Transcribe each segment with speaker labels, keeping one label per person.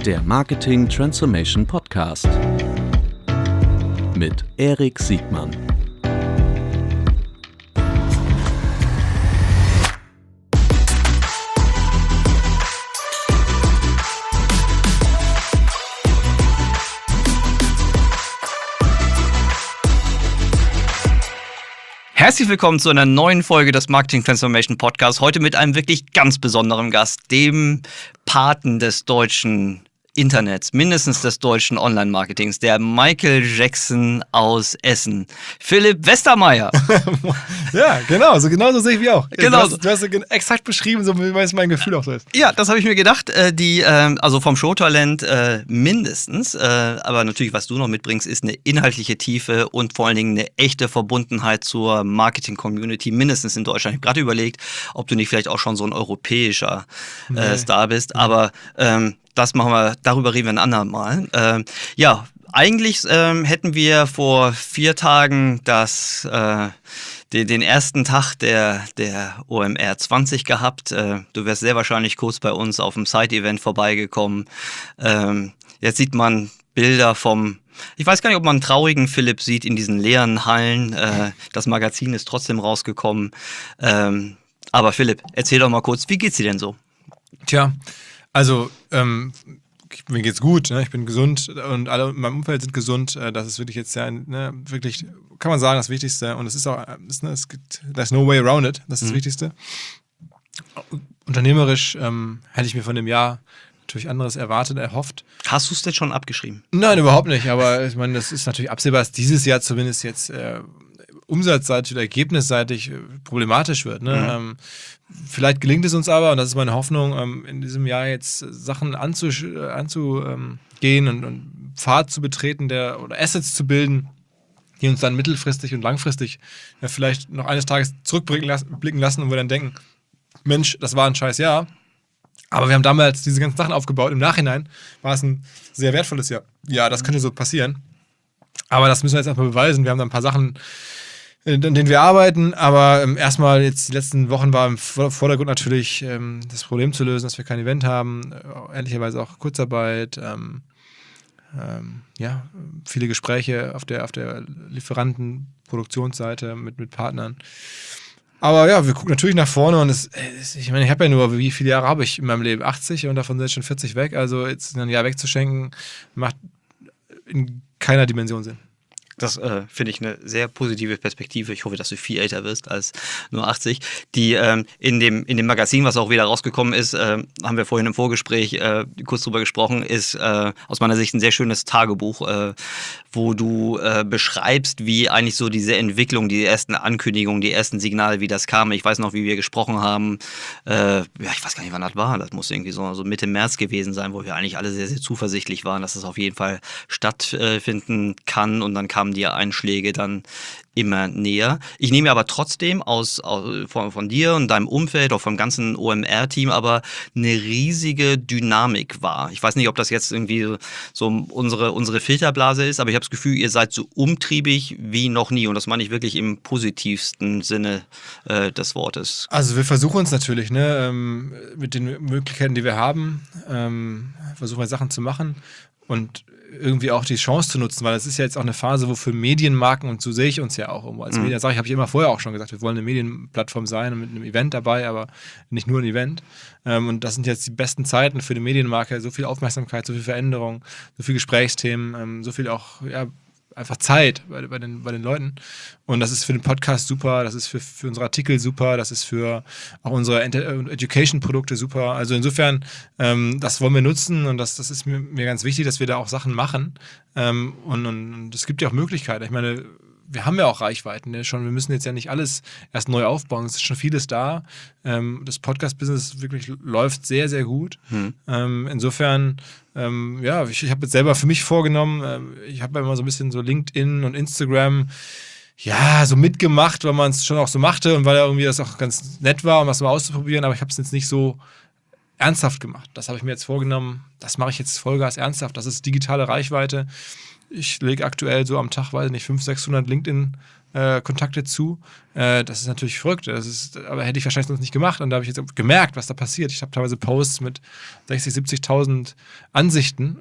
Speaker 1: Der Marketing Transformation Podcast mit Erik Siegmann.
Speaker 2: Herzlich willkommen zu einer neuen Folge des Marketing Transformation Podcasts. Heute mit einem wirklich ganz besonderen Gast, dem Paten des deutschen Internets, mindestens des deutschen Online-Marketings, der Michael Jackson aus Essen, Philipp Westermeier.
Speaker 3: Ja, genau so sehe ich mich auch.
Speaker 2: Genau.
Speaker 3: Du hast exakt beschrieben, so wie mein Gefühl auch so ist.
Speaker 2: Ja, das habe ich mir gedacht. Also vom Showtalent mindestens, aber natürlich, was du noch mitbringst, ist eine inhaltliche Tiefe und vor allen Dingen eine echte Verbundenheit zur Marketing-Community, mindestens in Deutschland. Ich habe gerade überlegt, ob du nicht vielleicht auch schon so ein europäischer Star bist, aber darüber reden wir ein andermal. Eigentlich hätten wir vor 4 Tagen den ersten Tag der OMR 20 gehabt. Du wärst sehr wahrscheinlich kurz bei uns auf dem Side-Event vorbeigekommen. Jetzt sieht man Bilder ich weiß gar nicht, ob man einen traurigen Philipp sieht in diesen leeren Hallen. Das Magazin ist trotzdem rausgekommen. Aber Philipp, erzähl doch mal kurz, wie geht's dir denn so?
Speaker 3: Tja, also mir geht's gut, ne? Ich bin gesund und alle in meinem Umfeld sind gesund. Das ist wirklich jetzt wirklich, kann man sagen, das Wichtigste. Und es ist auch, there's no way around it. Das ist das Wichtigste. Unternehmerisch hätte ich mir von dem Jahr natürlich anderes erwartet, erhofft.
Speaker 2: Hast du es denn schon abgeschrieben?
Speaker 3: Nein, überhaupt nicht. Aber ich meine, das ist natürlich absehbar, dass dieses Jahr zumindest jetzt umsatzseitig oder ergebnisseitig problematisch wird. Ne? Vielleicht gelingt es uns aber, und das ist meine Hoffnung, in diesem Jahr jetzt Sachen anzugehen und Pfad zu betreten oder Assets zu bilden, die uns dann mittelfristig und langfristig vielleicht noch eines Tages zurückblicken lassen und wir dann denken, Mensch, das war ein scheiß Jahr, aber wir haben damals diese ganzen Sachen aufgebaut. Im Nachhinein war es ein sehr wertvolles Jahr. Ja, das könnte so passieren. Aber das müssen wir jetzt erstmal beweisen. Wir haben da ein paar Sachen, an denen wir arbeiten, aber erstmal jetzt die letzten Wochen war im Vordergrund natürlich das Problem zu lösen, dass wir kein Event haben, ehrlicherweise auch Kurzarbeit, viele Gespräche auf der Lieferanten-Produktionsseite mit Partnern. Aber ja, wir gucken natürlich nach vorne und ich meine, ich habe ja nur, wie viele Jahre habe ich in meinem Leben? 80 und davon sind jetzt schon 40 weg, also jetzt ein Jahr wegzuschenken, macht in keiner Dimension Sinn.
Speaker 2: Das finde ich eine sehr positive Perspektive. Ich hoffe, dass du viel älter wirst als nur 80. Die in dem Magazin, was auch wieder rausgekommen ist, haben wir vorhin im Vorgespräch kurz drüber gesprochen, ist aus meiner Sicht ein sehr schönes Tagebuch, wo du beschreibst, wie eigentlich so diese Entwicklung, die ersten Ankündigungen, die ersten Signale, wie das kam. Ich weiß noch, wie wir gesprochen haben. Ich weiß gar nicht, wann das war. Das muss irgendwie so Mitte März gewesen sein, wo wir eigentlich alle sehr, sehr zuversichtlich waren, dass es auf jeden Fall stattfinden kann. Und dann kamen die Einschläge dann immer näher. Ich nehme aber trotzdem von dir und deinem Umfeld, auch vom ganzen OMR-Team, aber eine riesige Dynamik wahr. Ich weiß nicht, ob das jetzt irgendwie so unsere Filterblase ist, aber ich habe das Gefühl, ihr seid so umtriebig wie noch nie und das meine ich wirklich im positivsten Sinne des Wortes.
Speaker 3: Also wir versuchen uns natürlich, mit den Möglichkeiten, die wir haben, versuchen wir Sachen zu machen und irgendwie auch die Chance zu nutzen, weil das ist ja jetzt auch eine Phase, wo für Medienmarken, und so sehe ich uns ja auch irgendwo als Medien, habe ich immer vorher auch schon gesagt, wir wollen eine Medienplattform sein und mit einem Event dabei, aber nicht nur ein Event. Und das sind jetzt die besten Zeiten für eine Medienmarke, so viel Aufmerksamkeit, so viel Veränderung, so viel Gesprächsthemen, so viel auch, einfach Zeit bei den Leuten. Und das ist für den Podcast super, das ist für unsere Artikel super, das ist für auch unsere Education-Produkte super. Also insofern, das wollen wir nutzen und das ist mir ganz wichtig, dass wir da auch Sachen machen. Und es gibt ja auch Möglichkeiten. Ich meine, wir haben ja auch Reichweiten schon. Wir müssen jetzt ja nicht alles erst neu aufbauen. Es ist schon vieles da. Das Podcast-Business wirklich läuft sehr, sehr gut. Insofern, ich habe jetzt selber für mich vorgenommen, ich habe ja immer so ein bisschen so LinkedIn und Instagram so mitgemacht, weil man es schon auch so machte und weil irgendwie das auch ganz nett war, um das mal auszuprobieren. Aber ich habe es jetzt nicht so ernsthaft gemacht. Das habe ich mir jetzt vorgenommen, das mache ich jetzt Vollgas ernsthaft. Das ist digitale Reichweite. Ich lege aktuell so am Tag, weiß nicht, 500, 600 LinkedIn-Kontakte zu. Das ist natürlich verrückt. Aber hätte ich wahrscheinlich sonst nicht gemacht. Und da habe ich jetzt gemerkt, was da passiert. Ich habe teilweise Posts mit 60.000, 70.000 Ansichten.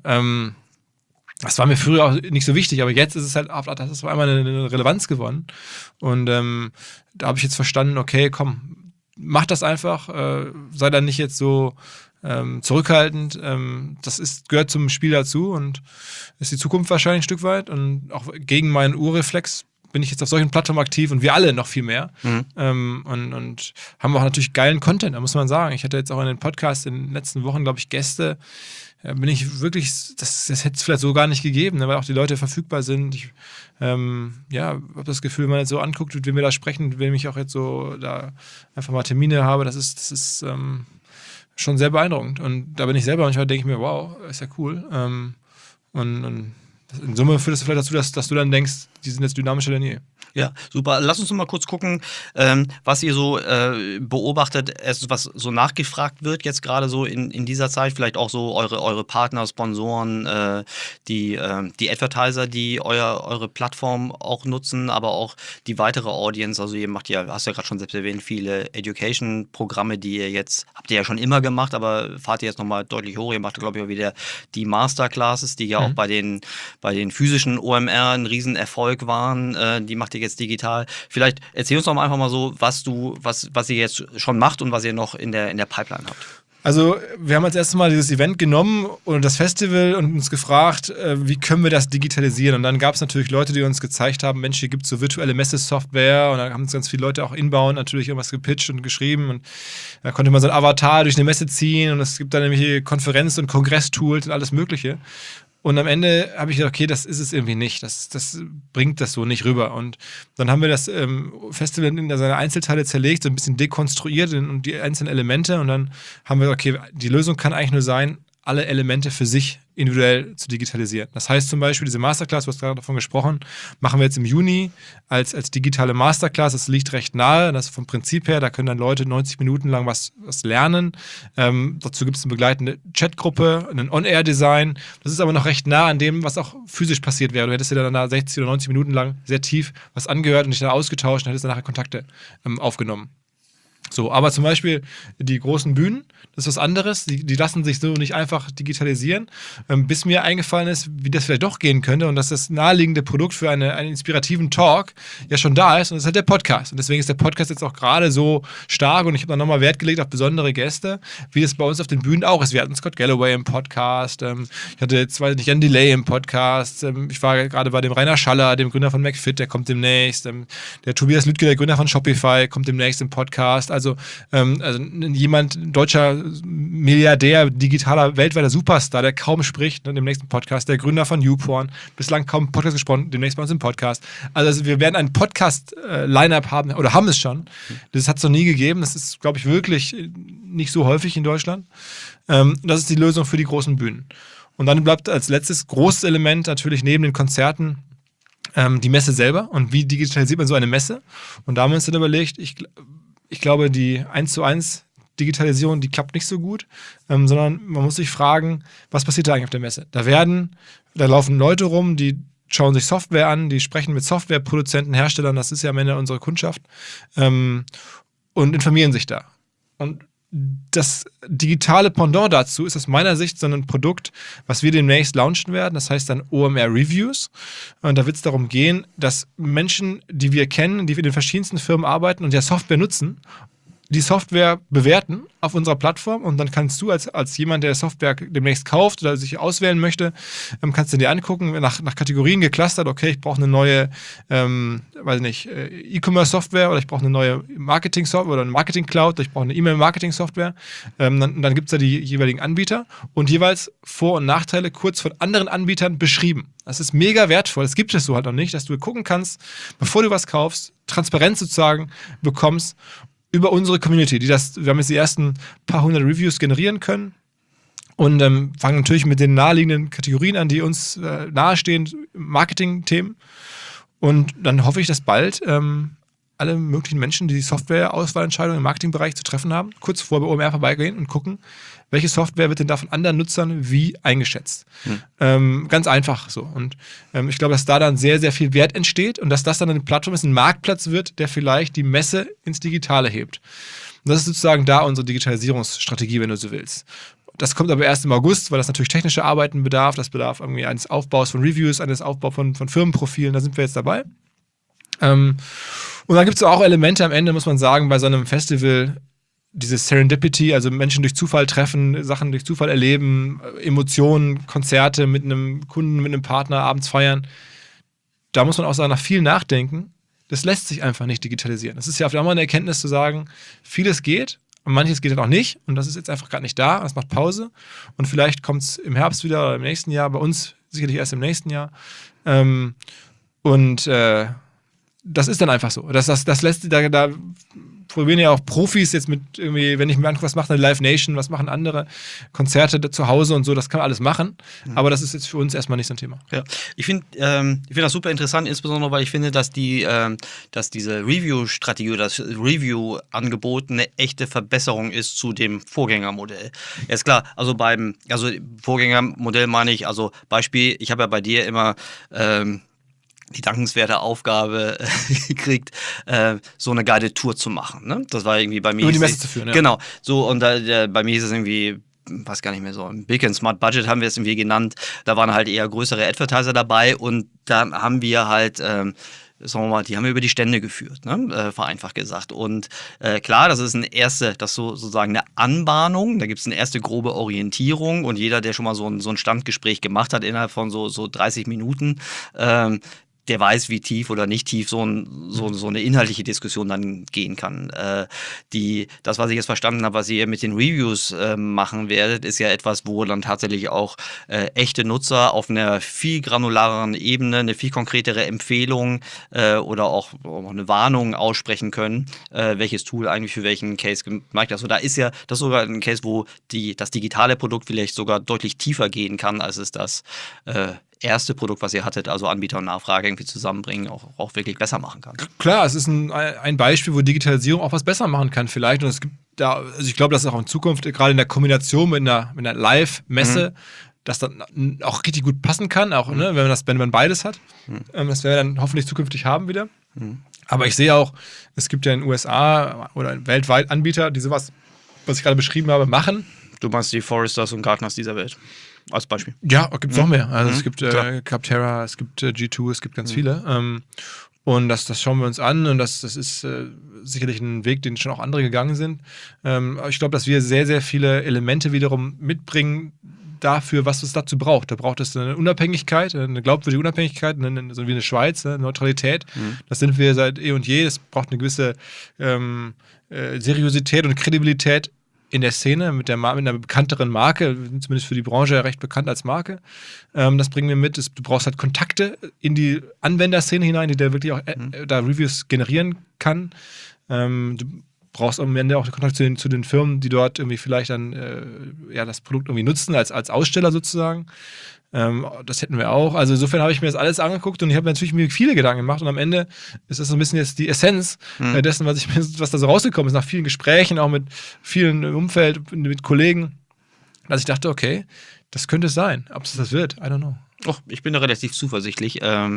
Speaker 3: Das war mir früher auch nicht so wichtig, aber jetzt ist es halt, das ist auf einmal eine Relevanz gewonnen. Und da habe ich jetzt verstanden, okay, komm, mach das einfach, sei dann nicht jetzt so zurückhaltend. Das gehört zum Spiel dazu und ist die Zukunft wahrscheinlich ein Stück weit. Und auch gegen meinen Urreflex bin ich jetzt auf solchen Plattformen aktiv und wir alle noch viel mehr. Und haben auch natürlich geilen Content, da muss man sagen. Ich hatte jetzt auch in den Podcasts in den letzten Wochen, glaube ich, Gäste. Bin ich wirklich, das hätte es vielleicht so gar nicht gegeben, ne, weil auch die Leute verfügbar sind. Ich habe das Gefühl, wenn man jetzt so anguckt, mit wem wir da sprechen, mit wem ich auch jetzt so da einfach mal Termine habe, das ist schon sehr beeindruckend. Und da bin ich selber manchmal, denke ich mir, wow, ist ja cool. Und in Summe führt das vielleicht dazu, dass du dann denkst, die sind jetzt dynamischer denn je.
Speaker 2: Ja, super. Lass uns noch mal kurz gucken, was ihr so beobachtet, was so nachgefragt wird jetzt gerade so in dieser Zeit. Vielleicht auch so eure Partner, Sponsoren, die Advertiser, die eure Plattform auch nutzen, aber auch die weitere Audience. Also ihr macht ja, hast ja gerade schon selbst erwähnt, viele Education-Programme, die ihr jetzt, habt ihr ja schon immer gemacht, aber fahrt ihr jetzt nochmal deutlich hoch. Ihr macht, glaube ich, auch wieder die Masterclasses, die ja auch bei den physischen OMR ein Riesenerfolg waren. Die macht ihr jetzt digital. Vielleicht erzähl uns doch mal einfach mal so, was ihr jetzt schon macht und was ihr noch in der Pipeline habt.
Speaker 3: Also wir haben als erstes mal dieses Event genommen und das Festival und uns gefragt, wie können wir das digitalisieren? Und dann gab es natürlich Leute, die uns gezeigt haben, Mensch, hier gibt es so virtuelle Messesoftware und dann haben uns ganz viele Leute auch inbound natürlich irgendwas gepitcht und geschrieben und da konnte man so ein Avatar durch eine Messe ziehen und es gibt dann nämlich Konferenz- und Kongresstools und alles Mögliche. Und am Ende habe ich gedacht, okay, das ist es irgendwie nicht. Das bringt das so nicht rüber. Und dann haben wir das Festival in seine Einzelteile zerlegt, so ein bisschen dekonstruiert und die einzelnen Elemente. Und dann haben wir gesagt, okay, die Lösung kann eigentlich nur sein, alle Elemente für sich individuell zu digitalisieren. Das heißt zum Beispiel, diese Masterclass, du hast gerade davon gesprochen, machen wir jetzt im Juni als digitale Masterclass. Das liegt recht nahe, das ist vom Prinzip her, da können dann Leute 90 Minuten lang was lernen. Dazu gibt es eine begleitende Chatgruppe, ein On-Air-Design. Das ist aber noch recht nah an dem, was auch physisch passiert wäre. Du hättest dir dann da 60 oder 90 Minuten lang sehr tief was angehört und dich dann ausgetauscht und hättest dann nachher Kontakte aufgenommen. So, aber zum Beispiel die großen Bühnen, das ist was anderes, die lassen sich so nicht einfach digitalisieren, bis mir eingefallen ist, wie das vielleicht doch gehen könnte und dass das naheliegende Produkt für einen inspirativen Talk ja schon da ist und das ist halt der Podcast und deswegen ist der Podcast jetzt auch gerade so stark und ich habe dann nochmal Wert gelegt auf besondere Gäste, wie das bei uns auf den Bühnen auch ist. Wir hatten Scott Galloway im Podcast, ich hatte jetzt, weiß nicht, Jan Delay im Podcast, ich war gerade bei dem Rainer Schaller, dem Gründer von McFit, der kommt demnächst, der Tobias Lüttke, der Gründer von Shopify, kommt demnächst im Podcast. Also jemand, deutscher Milliardär, digitaler, weltweiter Superstar, der kaum spricht, ne, im nächsten Podcast, der Gründer von YouPorn, bislang kaum Podcast gesprochen, demnächst bei uns im Podcast. Also wir werden ein Podcast-Line-Up haben, oder haben es schon. Das hat es noch nie gegeben. Das ist, glaube ich, wirklich nicht so häufig in Deutschland. Das ist die Lösung für die großen Bühnen. Und dann bleibt als letztes großes Element natürlich neben den Konzerten die Messe selber und wie digitalisiert man so eine Messe. Und da haben wir uns dann überlegt, ich glaube, die 1:1 Digitalisierung, die klappt nicht so gut, sondern man muss sich fragen, was passiert da eigentlich auf der Messe? Da laufen Leute rum, die schauen sich Software an, die sprechen mit Softwareproduzenten, Herstellern, das ist ja am Ende unsere Kundschaft, und informieren sich da. Und das digitale Pendant dazu ist aus meiner Sicht so ein Produkt, was wir demnächst launchen werden. Das heißt dann OMR Reviews. Und da wird es darum gehen, dass Menschen, die wir kennen, die in den verschiedensten Firmen arbeiten und ja Software nutzen, die Software bewerten auf unserer Plattform und dann kannst du als jemand, der Software demnächst kauft oder sich auswählen möchte, kannst du dir angucken, nach Kategorien geclustert, okay, ich brauche eine neue, E-Commerce-Software oder ich brauche eine neue Marketing-Software oder eine Marketing-Cloud oder ich brauche eine E-Mail-Marketing-Software. Dann gibt es da die jeweiligen Anbieter und jeweils Vor- und Nachteile kurz von anderen Anbietern beschrieben. Das ist mega wertvoll. Das gibt es so halt noch nicht, dass du gucken kannst, bevor du was kaufst, Transparenz sozusagen bekommst über unsere Community, wir haben jetzt die ersten paar hundert Reviews generieren können und fangen natürlich mit den naheliegenden Kategorien an, die uns nahestehen, Marketing-Themen. Und dann hoffe ich, dass bald alle möglichen Menschen, die Software-Auswahlentscheidungen im Marketingbereich zu treffen haben, kurz vor bei OMR vorbeigehen und gucken, welche Software wird denn da von anderen Nutzern wie eingeschätzt. Ganz einfach so. Und ich glaube, dass da dann sehr, sehr viel Wert entsteht und dass das dann eine Plattform ist, ein Marktplatz wird, der vielleicht die Messe ins Digitale hebt. Und das ist sozusagen da unsere Digitalisierungsstrategie, wenn du so willst. Das kommt aber erst im August, weil das natürlich technische Arbeiten bedarf. Das bedarf irgendwie eines Aufbaus von Reviews, eines Aufbaus von Firmenprofilen. Da sind wir jetzt dabei. Und dann gibt es auch Elemente am Ende, muss man sagen, bei so einem Festival, dieses Serendipity, also Menschen durch Zufall treffen, Sachen durch Zufall erleben, Emotionen, Konzerte mit einem Kunden, mit einem Partner, abends feiern. Da muss man auch sagen, nach viel Nachdenken, das lässt sich einfach nicht digitalisieren. Das ist ja auf einmal eine Erkenntnis zu sagen, vieles geht, und manches geht dann auch nicht und das ist jetzt einfach gerade nicht da, das macht Pause und vielleicht kommt es im Herbst wieder oder im nächsten Jahr, bei uns sicherlich erst im nächsten Jahr. Das ist dann einfach so. Das lässt, da probieren ja auch Profis jetzt mit irgendwie, wenn ich mir angucke, was macht eine Live Nation, was machen andere Konzerte zu Hause und so, das kann man alles machen, aber das ist jetzt für uns erstmal nicht so ein Thema.
Speaker 2: Ja. Ich find das super interessant, insbesondere weil ich finde, dass diese Review-Strategie oder das Review-Angebot eine echte Verbesserung ist zu dem Vorgängermodell. Ja, ist klar, also Vorgängermodell meine ich, also Beispiel, ich habe ja bei dir immer die dankenswerte Aufgabe gekriegt, so eine guided Tour zu machen. Ne? Das war irgendwie bei mir.
Speaker 3: Über die Messe zu führen, ja.
Speaker 2: Genau. So, und bei mir ist es irgendwie, weiß gar nicht mehr so, ein Big and Smart Budget haben wir es irgendwie genannt. Da waren halt eher größere Advertiser dabei und da haben wir halt, sagen wir mal, die haben wir über die Stände geführt, ne? Vereinfacht gesagt. Und klar, das ist sozusagen eine Anbahnung, da gibt es eine erste grobe Orientierung und jeder, der schon mal so ein Standgespräch gemacht hat, innerhalb von so 30 Minuten, der weiß, wie tief oder nicht tief so eine inhaltliche Diskussion dann gehen kann. Das, was ich jetzt verstanden habe, was ihr mit den Reviews machen werdet, ist ja etwas, wo dann tatsächlich auch echte Nutzer auf einer viel granulareren Ebene eine viel konkretere Empfehlung oder auch eine Warnung aussprechen können, welches Tool eigentlich für welchen Case gemacht ist. Also da ist ja das sogar ein Case, wo das digitale Produkt vielleicht sogar deutlich tiefer gehen kann, als es das erste Produkt, was ihr hattet, also Anbieter und Nachfrage irgendwie zusammenbringen, auch wirklich besser machen kann.
Speaker 3: Klar, es ist ein Beispiel, wo Digitalisierung auch was besser machen kann vielleicht. Und es gibt da, also ich glaube, dass auch in Zukunft, gerade in der Kombination mit einer Live-Messe, das dann auch richtig gut passen kann, auch ne, wenn man beides hat. Das werden wir dann hoffentlich zukünftig haben wieder. Aber ich sehe auch, es gibt ja in den USA oder weltweit Anbieter, die sowas, was ich gerade beschrieben habe, machen.
Speaker 2: Du meinst die Foresters und Gartners dieser Welt? Als Beispiel.
Speaker 3: Ja, gibt es noch mehr. Also es gibt Capterra, es gibt G2, es gibt ganz viele. Und das schauen wir uns an und das ist sicherlich ein Weg, den schon auch andere gegangen sind. Aber ich glaube, dass wir sehr, sehr viele Elemente wiederum mitbringen dafür, was es dazu braucht. Da braucht es eine Unabhängigkeit, eine glaubwürdige Unabhängigkeit, so wie eine Schweiz, eine Neutralität. Das sind wir seit eh und je. Es braucht eine gewisse Seriosität und Kredibilität in der Szene mit einer bekannteren Marke, zumindest für die Branche ja recht bekannt als Marke. Das bringen wir mit. Du brauchst halt Kontakte in die Anwenderszene hinein, die der wirklich auch da Reviews generieren kann. Du brauchst am Ende auch Kontakt zu den Firmen, die dort irgendwie vielleicht dann das Produkt irgendwie nutzen, als Aussteller sozusagen. Das hätten wir auch. Also insofern habe ich mir das alles angeguckt und ich habe mir natürlich viele Gedanken gemacht und am Ende ist das so ein bisschen jetzt die Essenz dessen, was da so rausgekommen ist, nach vielen Gesprächen, auch mit vielen im Umfeld, mit Kollegen, dass ich dachte, okay, das könnte es sein. Ob es das wird, I don't know.
Speaker 2: Ich bin da relativ zuversichtlich.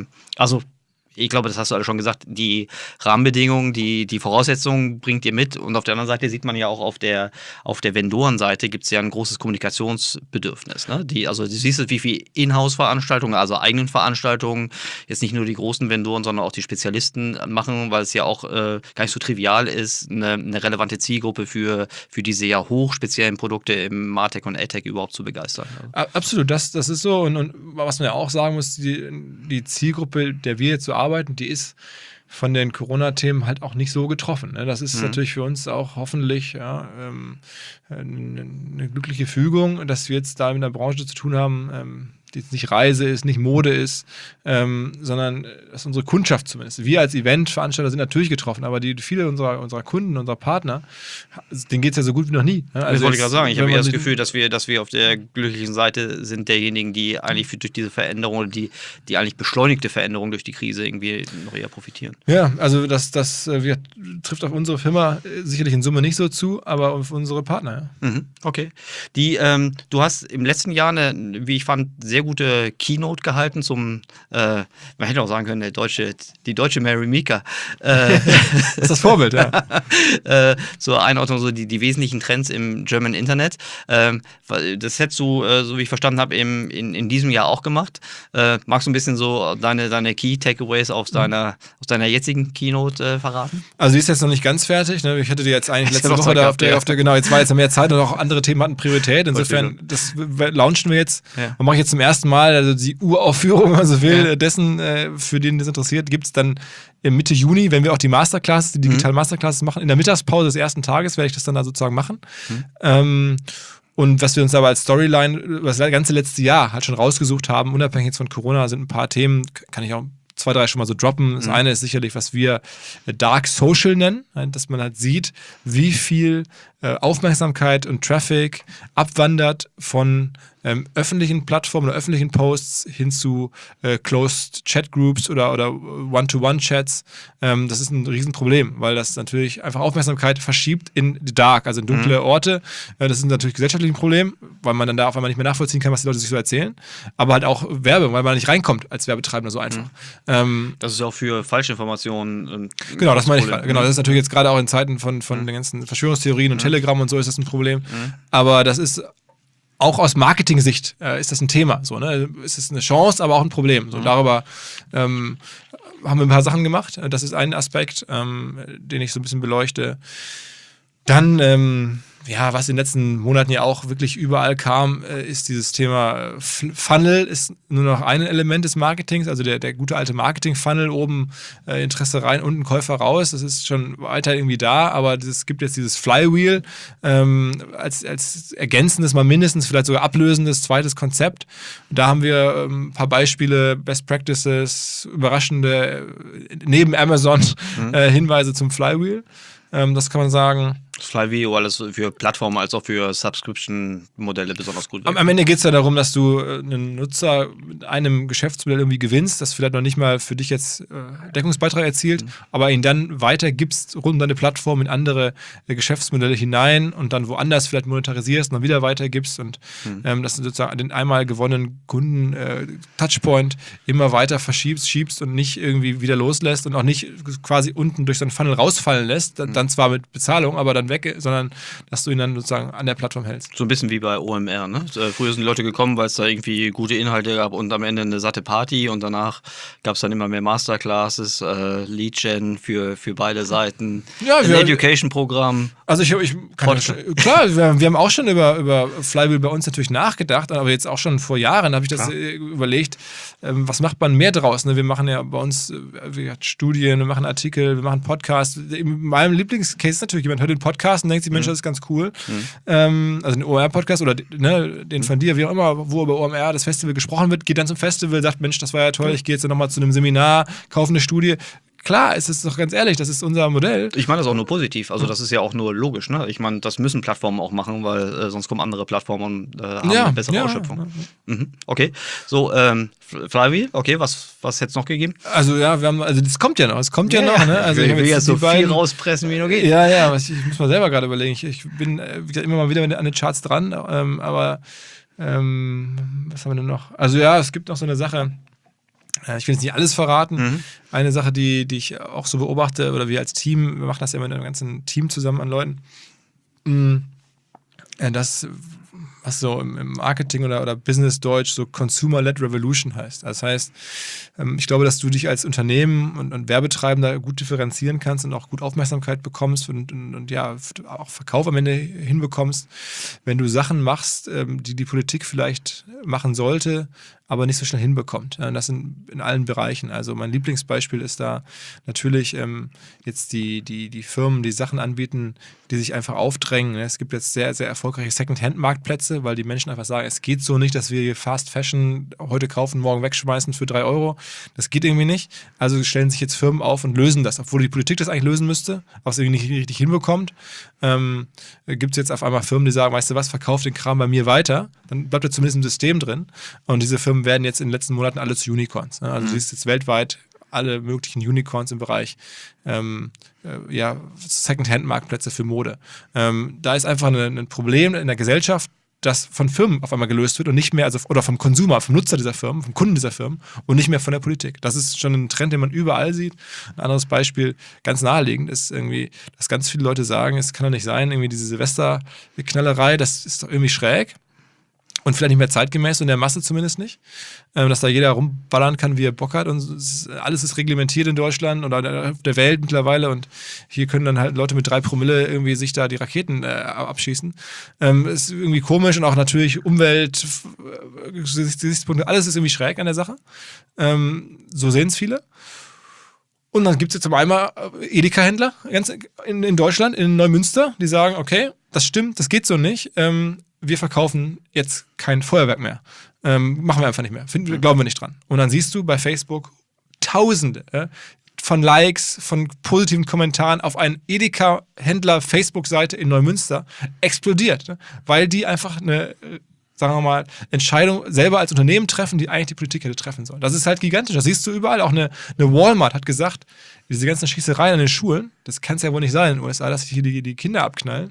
Speaker 2: Ich glaube, das hast du alle schon gesagt, die Rahmenbedingungen, die Voraussetzungen bringt ihr mit und auf der anderen Seite sieht man ja auch auf der Vendorenseite gibt es ja ein großes Kommunikationsbedürfnis. Ne? Du siehst, wie viele Inhouse-Veranstaltungen, also eigenen Veranstaltungen, jetzt nicht nur die großen Vendoren, sondern auch die Spezialisten machen, weil es ja auch gar nicht so trivial ist, eine relevante Zielgruppe für diese ja hochspeziellen Produkte im Martech und AdTech überhaupt zu begeistern.
Speaker 3: Absolut, das ist so und was man ja auch sagen muss, die Zielgruppe, der wir jetzt so arbeiten, die ist von den Corona-Themen halt auch nicht so getroffen. Ne? Das ist natürlich für uns auch hoffentlich eine glückliche Fügung, dass wir jetzt da mit einer Branche zu tun haben, die jetzt nicht Reise ist, nicht Mode ist, sondern dass unsere Kundschaft zumindest. Wir als Eventveranstalter sind natürlich getroffen, aber viele unserer Kunden, unserer Partner, denen geht es ja so gut wie noch nie.
Speaker 2: Das wollte ich gerade sagen. Ich habe eher das Gefühl, dass wir auf der glücklichen Seite sind derjenigen, die eigentlich durch diese Veränderung oder die eigentlich beschleunigte Veränderung durch die Krise irgendwie noch eher profitieren.
Speaker 3: Ja, also das trifft auf unsere Firma sicherlich in Summe nicht so zu, aber auf unsere Partner. Ja.
Speaker 2: Okay. Du hast im letzten Jahr eine, wie ich fand, sehr gute Keynote gehalten zum, man hätte auch sagen können, die deutsche Mary Meeker.
Speaker 3: Das ist das Vorbild, ja.
Speaker 2: Zur Einordnung, so die wesentlichen Trends im German Internet. Das hättest du, so wie ich verstanden habe, in diesem Jahr auch gemacht. Magst du ein bisschen so deine Key Takeaways aus deiner jetzigen Keynote verraten?
Speaker 3: Also die ist jetzt noch nicht ganz fertig. Ne? Ich hätte die jetzt eigentlich letzte Woche genau, jetzt war jetzt mehr Zeit und auch andere Themen hatten Priorität. Insofern, das launchen wir jetzt und mache ich jetzt zum ersten Mal, also die Uraufführung, wenn man so will, dessen, für den das interessiert, gibt es dann Mitte Juni, wenn wir auch die Masterclasses, die digitalen Masterclasses machen. In der Mittagspause des ersten Tages werde ich das dann da sozusagen machen. Und was wir uns aber als Storyline über das ganze letzte Jahr halt schon rausgesucht haben, unabhängig jetzt von Corona, sind ein paar Themen, kann ich auch 2, 3 schon mal so droppen. Das eine ist sicherlich, was wir Dark Social nennen, dass man halt sieht, wie viel Aufmerksamkeit und Traffic abwandert von öffentlichen Plattformen oder öffentlichen Posts hin zu Closed Chat Groups oder One-to-One-Chats. Das ist ein Riesenproblem, weil das natürlich einfach Aufmerksamkeit verschiebt in die Dark, also in dunkle Orte. Das ist natürlich gesellschaftlich ein Problem, weil man dann da auf einmal nicht mehr nachvollziehen kann, was die Leute sich so erzählen. Aber halt auch Werbung, weil man nicht reinkommt als Werbetreibender so einfach.
Speaker 2: Das ist auch für Falschinformationen.
Speaker 3: Genau, das meine ich gerade. Genau, das ist natürlich jetzt gerade auch in Zeiten von den ganzen Verschwörungstheorien und Telegram und so ist das ein Problem. Aber das ist auch aus Marketing-Sicht ist das ein Thema. So, ne? Es ist eine Chance, aber auch ein Problem. So, darüber haben wir ein paar Sachen gemacht. Das ist ein Aspekt, den ich so ein bisschen beleuchte. Dann, was in den letzten Monaten ja auch wirklich überall kam, ist dieses Thema Funnel, ist nur noch ein Element des Marketings, also der gute alte Marketing-Funnel, oben Interesse rein, unten Käufer raus, das ist schon weiter irgendwie da, aber es gibt jetzt dieses Flywheel als ergänzendes, mal mindestens, vielleicht sogar ablösendes zweites Konzept. Da haben wir ein paar Beispiele, Best Practices, überraschende, neben Amazon Hinweise zum Flywheel. Das kann man sagen.
Speaker 2: Flywheel, alles für Plattformen als auch für Subscription-Modelle besonders gut.
Speaker 3: Am Ende geht es ja darum, dass du einen Nutzer mit einem Geschäftsmodell irgendwie gewinnst, das vielleicht noch nicht mal für dich jetzt Deckungsbeitrag erzielt, aber ihn dann weitergibst rund um deine Plattform in andere Geschäftsmodelle hinein und dann woanders vielleicht monetarisierst und dann wieder weitergibst und dass du sozusagen den einmal gewonnenen Kunden-Touchpoint immer weiter schiebst und nicht irgendwie wieder loslässt und auch nicht quasi unten durch so einen Funnel rausfallen lässt, dann zwar mit Bezahlung, aber dann weg, sondern dass du ihn dann sozusagen an der Plattform hältst.
Speaker 2: So ein bisschen wie bei OMR, ne? Früher sind die Leute gekommen, weil es da irgendwie gute Inhalte gab und am Ende eine satte Party und danach gab es dann immer mehr Masterclasses, Lead-Gen für beide Seiten, ein Education-Programm.
Speaker 3: Also ich kann klar, wir haben auch schon über Flywheel bei uns natürlich nachgedacht, aber jetzt auch schon vor Jahren habe ich das überlegt, was macht man mehr draus? Ne? Wir machen ja bei uns Studien, wir machen Artikel, wir machen Podcasts. In meinem Lieblingscase ist natürlich, jemand hört den Podcast und denkt sich, Mensch, das ist ganz cool. Also den OMR-Podcast oder den von dir, wie auch immer, wo über OMR das Festival gesprochen wird, geht dann zum Festival, sagt, Mensch, das war ja toll, ich gehe jetzt nochmal zu einem Seminar, kaufe eine Studie. Klar, es ist doch ganz ehrlich, das ist unser Modell.
Speaker 2: Ich meine das auch nur positiv, also das ist ja auch nur logisch, ne? Ich meine, das müssen Plattformen auch machen, weil sonst kommen andere Plattformen und haben eine bessere Ausschöpfung. Okay, so Flywheel, okay, was hätte es noch gegeben?
Speaker 3: Also das kommt ja noch, ne? Also
Speaker 2: ich will jetzt so viel rauspressen, wie nur geht.
Speaker 3: Ja, ich muss mal selber gerade überlegen, ich bin immer mal wieder an den Charts dran, aber was haben wir denn noch? Also es gibt noch so eine Sache, ich will jetzt nicht alles verraten. Eine Sache, die ich auch so beobachte, oder wir als Team, wir machen das ja mit einem ganzen Team zusammen an Leuten, das, was so im Marketing oder Business-Deutsch so Consumer-led Revolution heißt. Das heißt, ich glaube, dass du dich als Unternehmen und Werbetreibender gut differenzieren kannst und auch gut Aufmerksamkeit bekommst und auch Verkauf am Ende hinbekommst, wenn du Sachen machst, die Politik vielleicht machen sollte, aber nicht so schnell hinbekommt. Das in allen Bereichen. Also mein Lieblingsbeispiel ist da natürlich jetzt die Firmen, die Sachen anbieten, die sich einfach aufdrängen. Es gibt jetzt sehr, sehr erfolgreiche Second-Hand-Marktplätze, weil die Menschen einfach sagen, es geht so nicht, dass wir hier Fast Fashion heute kaufen, morgen wegschmeißen für 3 Euro. Das geht irgendwie nicht. Also stellen sich jetzt Firmen auf und lösen das, obwohl die Politik das eigentlich lösen müsste, aber es irgendwie nicht richtig hinbekommt. Gibt es jetzt auf einmal Firmen, die sagen, weißt du was, verkauf den Kram bei mir weiter, dann bleibt er zumindest im System drin. Und diese Firmen werden jetzt in den letzten Monaten alle zu Unicorns. Also du siehst jetzt weltweit alle möglichen Unicorns im Bereich Second-Hand-Marktplätze für Mode. Da ist einfach ein Problem in der Gesellschaft, das von Firmen auf einmal gelöst wird und nicht mehr, also oder vom Konsumer, vom Nutzer dieser Firmen, vom Kunden dieser Firmen und nicht mehr von der Politik. Das ist schon ein Trend, den man überall sieht. Ein anderes Beispiel, ganz naheliegend, ist irgendwie, dass ganz viele Leute sagen, es kann doch nicht sein, irgendwie diese Silvesterknallerei, das ist doch irgendwie schräg. Und vielleicht nicht mehr zeitgemäß, in der Masse zumindest nicht. Dass da jeder rumballern kann, wie er Bock hat. Und alles ist reglementiert in Deutschland oder auf der Welt mittlerweile. Und hier können dann halt Leute mit 3 Promille irgendwie sich da die Raketen abschießen. Ist irgendwie komisch und auch natürlich Umwelt, Gesichtspunkte, alles ist irgendwie schräg an der Sache. So sehen es viele. Und dann gibt es jetzt zum einmal Edeka-Händler in Deutschland, in Neumünster, die sagen, okay, das stimmt, das geht so nicht. Wir verkaufen jetzt kein Feuerwerk mehr. Machen wir einfach nicht mehr. Glauben wir nicht dran. Und dann siehst du bei Facebook Tausende von Likes, von positiven Kommentaren auf einen Edeka-Händler-Facebook-Seite in Neumünster explodiert. Weil die einfach eine, sagen wir mal, Entscheidung selber als Unternehmen treffen, die eigentlich die Politik hätte treffen sollen. Das ist halt gigantisch. Das siehst du überall. Auch eine Walmart hat gesagt, diese ganzen Schießereien an den Schulen, das kann es ja wohl nicht sein in den USA, dass sich hier die Kinder abknallen.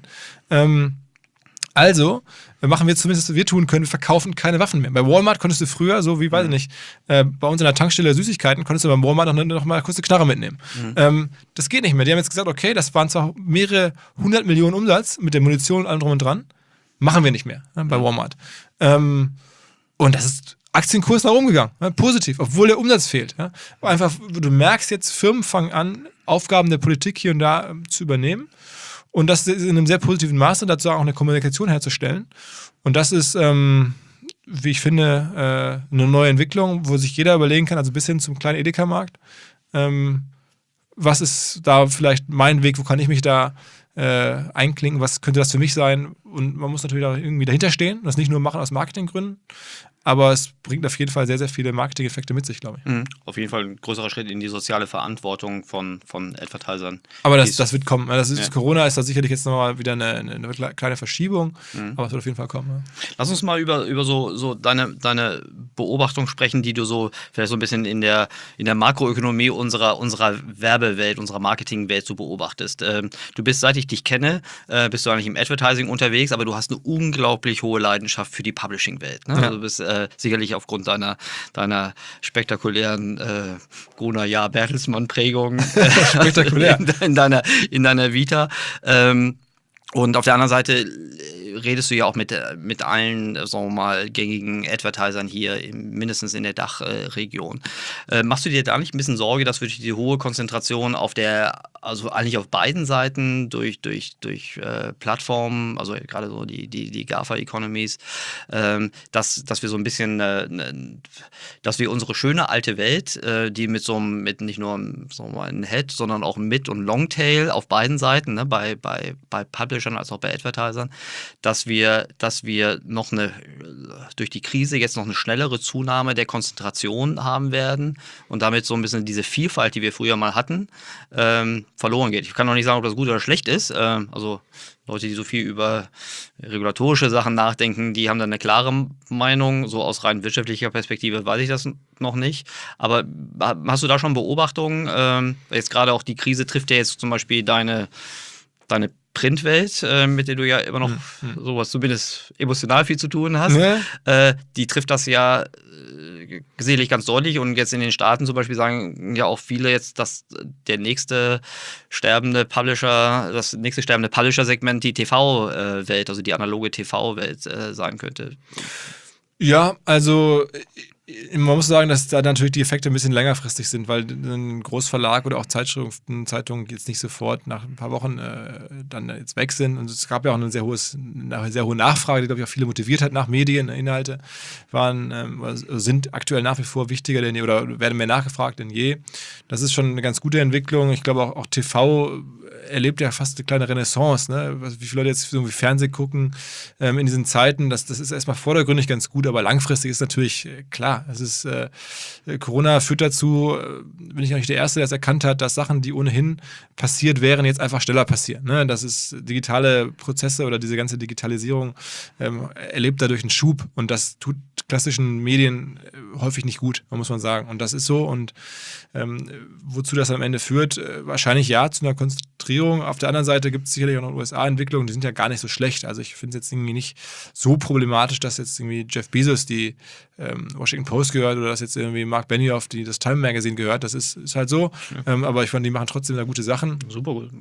Speaker 3: Also machen wir zumindest, was wir tun können, wir verkaufen keine Waffen mehr. Bei Walmart konntest du früher, so wie, weiß ich nicht, bei uns in der Tankstelle Süßigkeiten, konntest du beim Walmart noch mal kurz eine Knarre mitnehmen. Das geht nicht mehr. Die haben jetzt gesagt, okay, das waren zwar mehrere 100 Millionen Umsatz mit der Munition und allem drum und dran, machen wir nicht mehr bei Walmart. Und das ist Aktienkurs nach oben gegangen, positiv, obwohl der Umsatz fehlt. Einfach, du merkst jetzt, Firmen fangen an, Aufgaben der Politik hier und da zu übernehmen. Und das ist in einem sehr positiven Maße, dazu auch eine Kommunikation herzustellen. Und das ist, wie ich finde, eine neue Entwicklung, wo sich jeder überlegen kann, also bis hin zum kleinen Edeka-Markt. Was ist da vielleicht mein Weg, wo kann ich mich da einklinken, was könnte das für mich sein? Und man muss natürlich auch irgendwie dahinter stehen und das nicht nur machen aus Marketinggründen. Aber es bringt auf jeden Fall sehr, sehr viele Marketing-Effekte mit sich, glaube ich.
Speaker 2: Auf jeden Fall ein größerer Schritt in die soziale Verantwortung von Advertisern.
Speaker 3: Aber das wird kommen. Corona ist da sicherlich jetzt nochmal wieder eine kleine Verschiebung, aber es wird auf jeden Fall kommen. Ja.
Speaker 2: Lass uns mal über so deine Beobachtung sprechen, die du so vielleicht so ein bisschen in der Makroökonomie unserer Werbewelt, unserer Marketingwelt so beobachtest. Du bist, seit ich dich kenne, bist du eigentlich im Advertising unterwegs, aber du hast eine unglaublich hohe Leidenschaft für die Publishing-Welt. Ne? Ja. Also du bist sicherlich aufgrund deiner spektakulären Gunnar Jahr Bertelsmann-Prägung spektakulär in deiner Vita. Und auf der anderen Seite redest du ja auch mit allen, sagen wir mal, gängigen Advertisern hier, mindestens in der Dachregion. Machst du dir da nicht ein bisschen Sorge, dass durch die hohe Konzentration also eigentlich auf beiden Seiten durch Plattformen, also gerade so die GAFA-Economies, dass wir so ein bisschen, dass wir unsere schöne alte Welt, die mit nicht nur sagen wir mal, ein Head, sondern auch ein Mid- und Longtail auf beiden Seiten, ne, bei Publishern als auch bei Advertisern, dass wir noch durch die Krise jetzt noch eine schnellere Zunahme der Konzentration haben werden und damit so ein bisschen diese Vielfalt, die wir früher mal hatten, verloren geht. Ich kann noch nicht sagen, ob das gut oder schlecht ist. Also Leute, die so viel über regulatorische Sachen nachdenken, die haben dann eine klare Meinung. So aus rein wirtschaftlicher Perspektive weiß ich das noch nicht. Aber hast du da schon Beobachtungen? Jetzt gerade auch die Krise trifft ja jetzt zum Beispiel deine Printwelt, mit der du ja immer noch sowas zumindest emotional viel zu tun hast, die trifft das ja sicherlich ganz deutlich. Und jetzt in den Staaten zum Beispiel sagen ja auch viele jetzt, dass das nächste sterbende Publisher-Segment die TV-Welt, also die analoge TV-Welt sein könnte.
Speaker 3: Ja, also man muss sagen, dass da natürlich die Effekte ein bisschen längerfristig sind, weil ein Großverlag oder auch Zeitungen jetzt nicht sofort nach ein paar Wochen dann jetzt weg sind. Und es gab ja auch eine sehr hohe Nachfrage, die, glaube ich, auch viele motiviert hat nach Medien. Inhalte sind aktuell nach wie vor wichtiger denn je oder werden mehr nachgefragt denn je. Das ist schon eine ganz gute Entwicklung. Ich glaube auch TV erlebt ja fast eine kleine Renaissance. Ne? Wie viele Leute jetzt irgendwie Fernsehen gucken in diesen Zeiten, das ist erstmal vordergründig ganz gut, aber langfristig ist natürlich klar. Es ist, Corona führt dazu, bin ich auch nicht der Erste, der es erkannt hat, dass Sachen, die ohnehin passiert wären, jetzt einfach schneller passieren. Ne? Das ist digitale Prozesse oder diese ganze Digitalisierung erlebt dadurch einen Schub und das tut klassischen Medien häufig nicht gut, muss man sagen. Und das ist so und wozu das am Ende führt, wahrscheinlich ja, zu einer Konzentrierung. Auf der anderen Seite gibt es sicherlich auch noch USA-Entwicklungen, die sind ja gar nicht so schlecht. Also ich finde es jetzt irgendwie nicht so problematisch, dass jetzt irgendwie Jeff Bezos die Washington Post gehört oder dass jetzt irgendwie Mark Benioff das Time Magazine gehört. Das ist halt so. Ja. Aber ich fand, die machen trotzdem da gute Sachen.
Speaker 2: Super gut.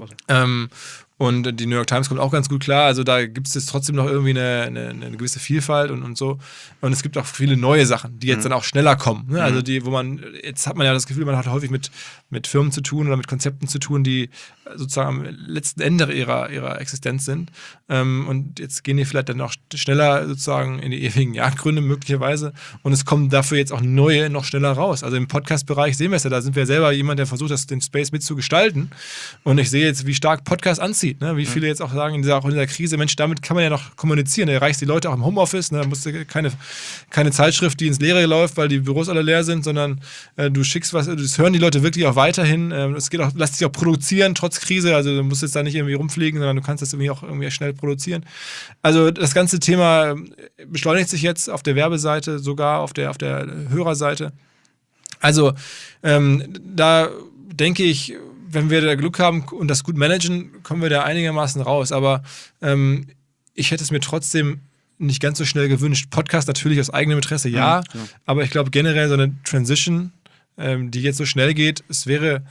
Speaker 3: Und die New York Times kommt auch ganz gut klar. Also da gibt es jetzt trotzdem noch irgendwie eine gewisse Vielfalt und so. Und es gibt auch viele neue Sachen, die jetzt dann auch schneller kommen. Ne? Also jetzt hat man ja das Gefühl, man hat häufig mit Firmen zu tun oder mit Konzepten zu tun, die sozusagen am letzten Ende ihrer Existenz sind. Und jetzt gehen die vielleicht dann noch schneller sozusagen in die ewigen Jagdgründe möglicherweise. Und es kommen dafür jetzt auch neue noch schneller raus. Also im Podcast-Bereich sehen wir es ja, da sind wir selber jemand, der versucht, den Space mitzugestalten. Und ich sehe jetzt, wie stark Podcast anzieht. Ne? Wie viele jetzt auch sagen, in dieser Krise, Mensch, damit kann man ja noch kommunizieren. Da erreichst die Leute auch im Homeoffice. Ne? Da musst du keine Zeitschrift, die ins Leere läuft, weil die Büros alle leer sind, sondern du schickst was, das hören die Leute wirklich auch weiterhin. Es geht auch, lässt sich auch produzieren, trotz Krise. Also du musst jetzt da nicht irgendwie rumfliegen, sondern du kannst das irgendwie schnell produzieren. Also das ganze Thema beschleunigt sich jetzt auf der Werbeseite, sogar auf der Hörerseite. Also da denke ich, wenn wir da Glück haben und das gut managen, kommen wir da einigermaßen raus. Aber ich hätte es mir trotzdem nicht ganz so schnell gewünscht. Podcast natürlich aus eigenem Interesse, ja. Aber ich glaube generell so eine Transition, die jetzt so schnell geht, es wäre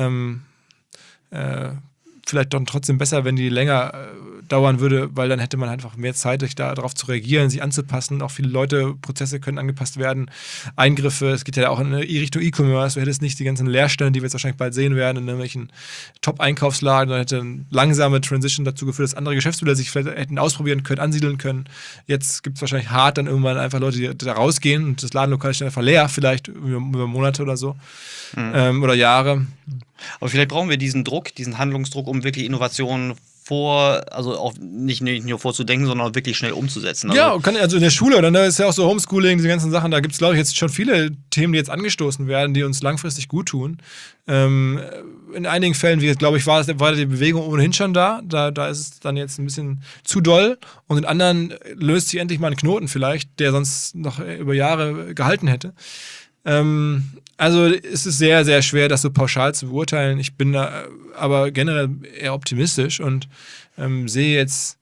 Speaker 3: vielleicht dann trotzdem besser, wenn die länger dauern würde, weil dann hätte man einfach mehr Zeit, sich darauf zu reagieren, sich anzupassen. Auch viele Prozesse können angepasst werden. Eingriffe, es geht ja auch in Richtung E-Commerce. Du hättest nicht die ganzen Leerstellen, die wir jetzt wahrscheinlich bald sehen werden, in irgendwelchen Top-Einkaufslagen. Dann hätte eine langsame Transition dazu geführt, dass andere Geschäftsmodelle sich vielleicht hätten ausprobieren können, ansiedeln können. Jetzt gibt es wahrscheinlich hart dann irgendwann einfach Leute, die da rausgehen und das Ladenlokal ist dann einfach leer, vielleicht über Monate oder so. Oder Jahre.
Speaker 2: Aber vielleicht brauchen wir diesen Handlungsdruck, um wirklich Innovationen also auch nicht nur vorzudenken, sondern auch wirklich schnell umzusetzen.
Speaker 3: Also in der Schule, dann ist ja auch so Homeschooling, diese ganzen Sachen, da gibt es, glaube ich, jetzt schon viele Themen, die jetzt angestoßen werden, die uns langfristig gut tun. In einigen Fällen, glaube ich, war die Bewegung ohnehin schon da. Da ist es dann jetzt ein bisschen zu doll. Und in anderen löst sich endlich mal ein Knoten vielleicht, der sonst noch über Jahre gehalten hätte. Also es ist sehr, sehr schwer, das so pauschal zu beurteilen. Ich bin da aber generell eher optimistisch und sehe jetzt,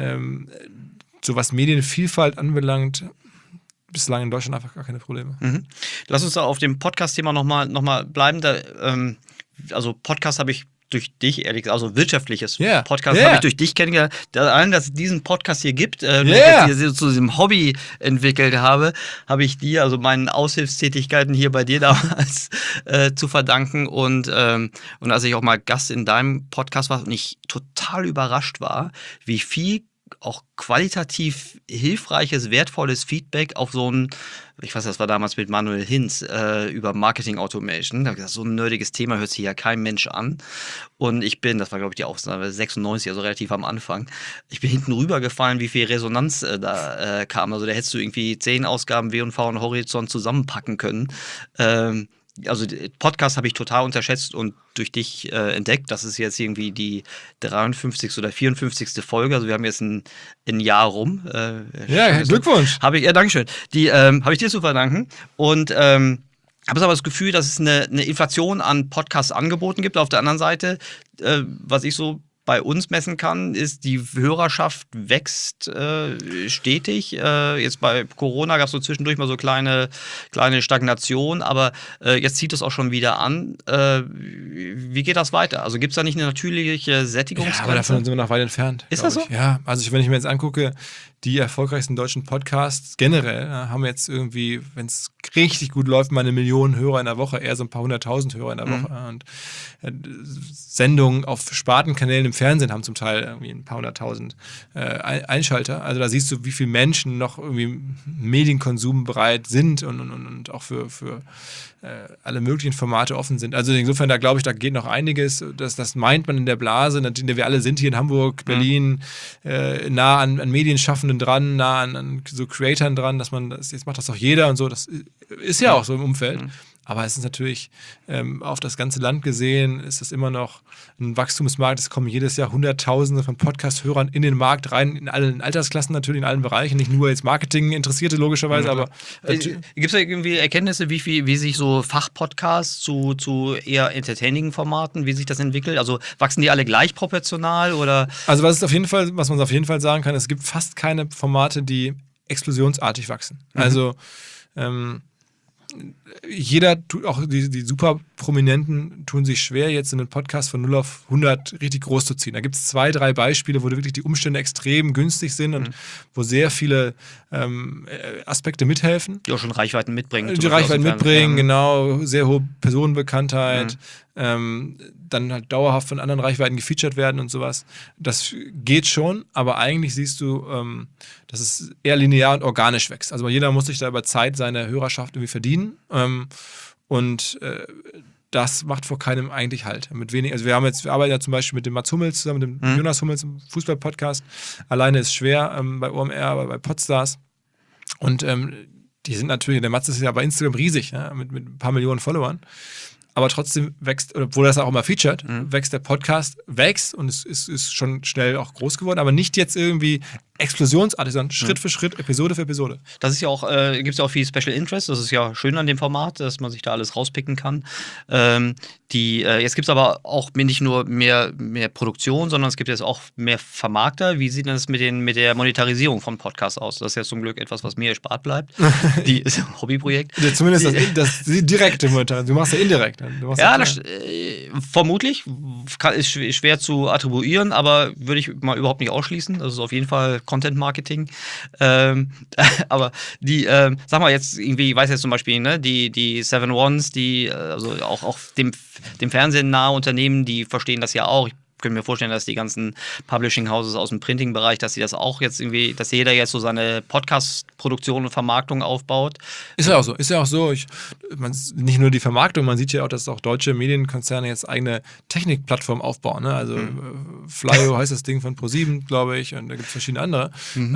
Speaker 3: so was Medienvielfalt anbelangt, bislang in Deutschland einfach gar keine Probleme.
Speaker 2: Lass uns da auf dem Podcast-Thema noch mal bleiben. Also Podcast habe ich durch dich, ehrlich gesagt, also wirtschaftliches Podcast habe ich durch dich kennengelernt. Allein, dass es diesen Podcast hier gibt, den ich jetzt hier zu diesem Hobby entwickelt habe ich dir, also meinen Aushilfstätigkeiten hier bei dir damals zu verdanken. Und als ich auch mal Gast in deinem Podcast war und ich total überrascht war, wie viel auch qualitativ hilfreiches, wertvolles Feedback auf so ein, ich weiß, das war damals mit Manuel Hinz über Marketing Automation. Da habe ich gesagt, so ein nerdiges Thema hört sich ja kein Mensch an. Und das war glaube ich die Aufnahme 96, also relativ am Anfang. Ich bin hinten rübergefallen, wie viel Resonanz da kam. Also da hättest du irgendwie 10 Ausgaben W&V und Horizont zusammenpacken können. Also Podcast habe ich total unterschätzt und durch dich entdeckt. Das ist jetzt irgendwie die 53. oder 54. Folge. Also wir haben jetzt ein Jahr rum.
Speaker 3: Glückwunsch.
Speaker 2: Dankeschön. Die habe ich dir zu verdanken. Und habe aber das Gefühl, dass es eine Inflation an Podcast-Angeboten gibt. Auf der anderen Seite, was ich so bei uns messen kann, ist, die Hörerschaft wächst stetig. Jetzt bei Corona gab es so zwischendurch mal so kleine Stagnation, aber jetzt zieht es auch schon wieder an. Wie geht das weiter? Also gibt es da nicht eine natürliche Sättigungsgrenze?
Speaker 3: Ja, aber davon sind wir noch weit entfernt.
Speaker 2: Ist das so?
Speaker 3: Ja, also wenn ich mir jetzt angucke, die erfolgreichsten deutschen Podcasts generell haben jetzt irgendwie, wenn es richtig gut läuft, mal 1 Million Hörer in der Woche, eher so ein paar 100.000 Hörer in der Woche. Und Sendungen auf Spartenkanälen im Fernsehen haben zum Teil irgendwie ein paar 100.000 Einschalter. Also da siehst du, wie viele Menschen noch irgendwie Medienkonsum bereit sind und auch für alle möglichen Formate offen sind. Also insofern, da glaube ich, da geht noch einiges. Das meint man in der Blase, in der wir alle sind, hier in Hamburg, Berlin, nah an Medienschaffenden dran, nah an so Creatoren dran, dass man das, jetzt macht das auch jeder und so. Das ist ja auch so im Umfeld. Aber es ist natürlich auf das ganze Land gesehen, ist das immer noch ein Wachstumsmarkt. Es kommen jedes Jahr Hunderttausende von Podcast-Hörern in den Markt rein, in allen Altersklassen natürlich, in allen Bereichen. Nicht nur jetzt Marketing-Interessierte logischerweise, aber...
Speaker 2: Gibt es da irgendwie Erkenntnisse, wie sich so Fachpodcasts zu eher entertaining Formaten, wie sich das entwickelt? Also wachsen die alle gleich proportional oder?
Speaker 3: Also was man auf jeden Fall sagen kann, es gibt fast keine Formate, die explosionsartig wachsen. Also jeder, auch die super Prominenten, tun sich schwer, jetzt einen Podcast von 0 auf 100 richtig groß zu ziehen. Da gibt es 2, 3 Beispiele, wo wirklich die Umstände extrem günstig sind und wo sehr viele Aspekte mithelfen.
Speaker 2: Die auch schon Reichweiten mitbringen.
Speaker 3: Die Reichweiten mitbringen, genau. Sehr hohe Personenbekanntheit. Dann halt dauerhaft von anderen Reichweiten gefeatured werden und sowas. Das geht schon, aber eigentlich siehst du, dass es eher linear und organisch wächst. Also jeder muss sich da über Zeit seine Hörerschaft irgendwie verdienen. Und das macht vor keinem eigentlich Halt. Mit wenig, also wir arbeiten ja zum Beispiel mit dem Mats Hummels zusammen, mit dem Jonas Hummels im Fußball-Podcast. Alleine ist schwer bei OMR, aber bei Podstars. Und die sind natürlich, der Mats ist ja bei Instagram riesig, ja, mit ein paar Millionen Followern. Aber trotzdem wächst, obwohl das auch immer featured, wächst der Podcast, und es ist schon schnell auch groß geworden, aber nicht jetzt irgendwie explosionsartig, sondern Schritt für Schritt, Episode für Episode.
Speaker 2: Das ist ja auch, gibt es ja auch viel Special Interest, das ist ja schön an dem Format, dass man sich da alles rauspicken kann. Jetzt gibt es aber auch nicht nur mehr Produktion, sondern es gibt jetzt auch mehr Vermarkter. Wie sieht das mit der Monetarisierung von Podcasts aus? Das ist ja zum Glück etwas, was mir erspart bleibt. Die ist ein Hobbyprojekt.
Speaker 3: Zumindest das direkte Monetarisierung. Du machst ja indirekt.
Speaker 2: Vermutlich. Ist schwer zu attribuieren, aber würde ich mal überhaupt nicht ausschließen. Das ist auf jeden Fall Content Marketing. Aber sag mal jetzt irgendwie, ich weiß jetzt zum Beispiel, ne, die 7 Ones, die also auch dem Fernsehen nahe Unternehmen, die verstehen das ja auch. Ich könnte mir vorstellen, dass die ganzen Publishing Houses aus dem Printing-Bereich, dass sie das auch jetzt irgendwie, dass jeder jetzt so seine Podcast-Produktion und Vermarktung aufbaut.
Speaker 3: Ist ja auch so. Nicht nur die Vermarktung, man sieht ja auch, dass auch deutsche Medienkonzerne jetzt eigene Technikplattformen aufbauen. Ne? Also Flyo heißt das Ding von ProSieben, glaube ich, und da gibt es verschiedene andere.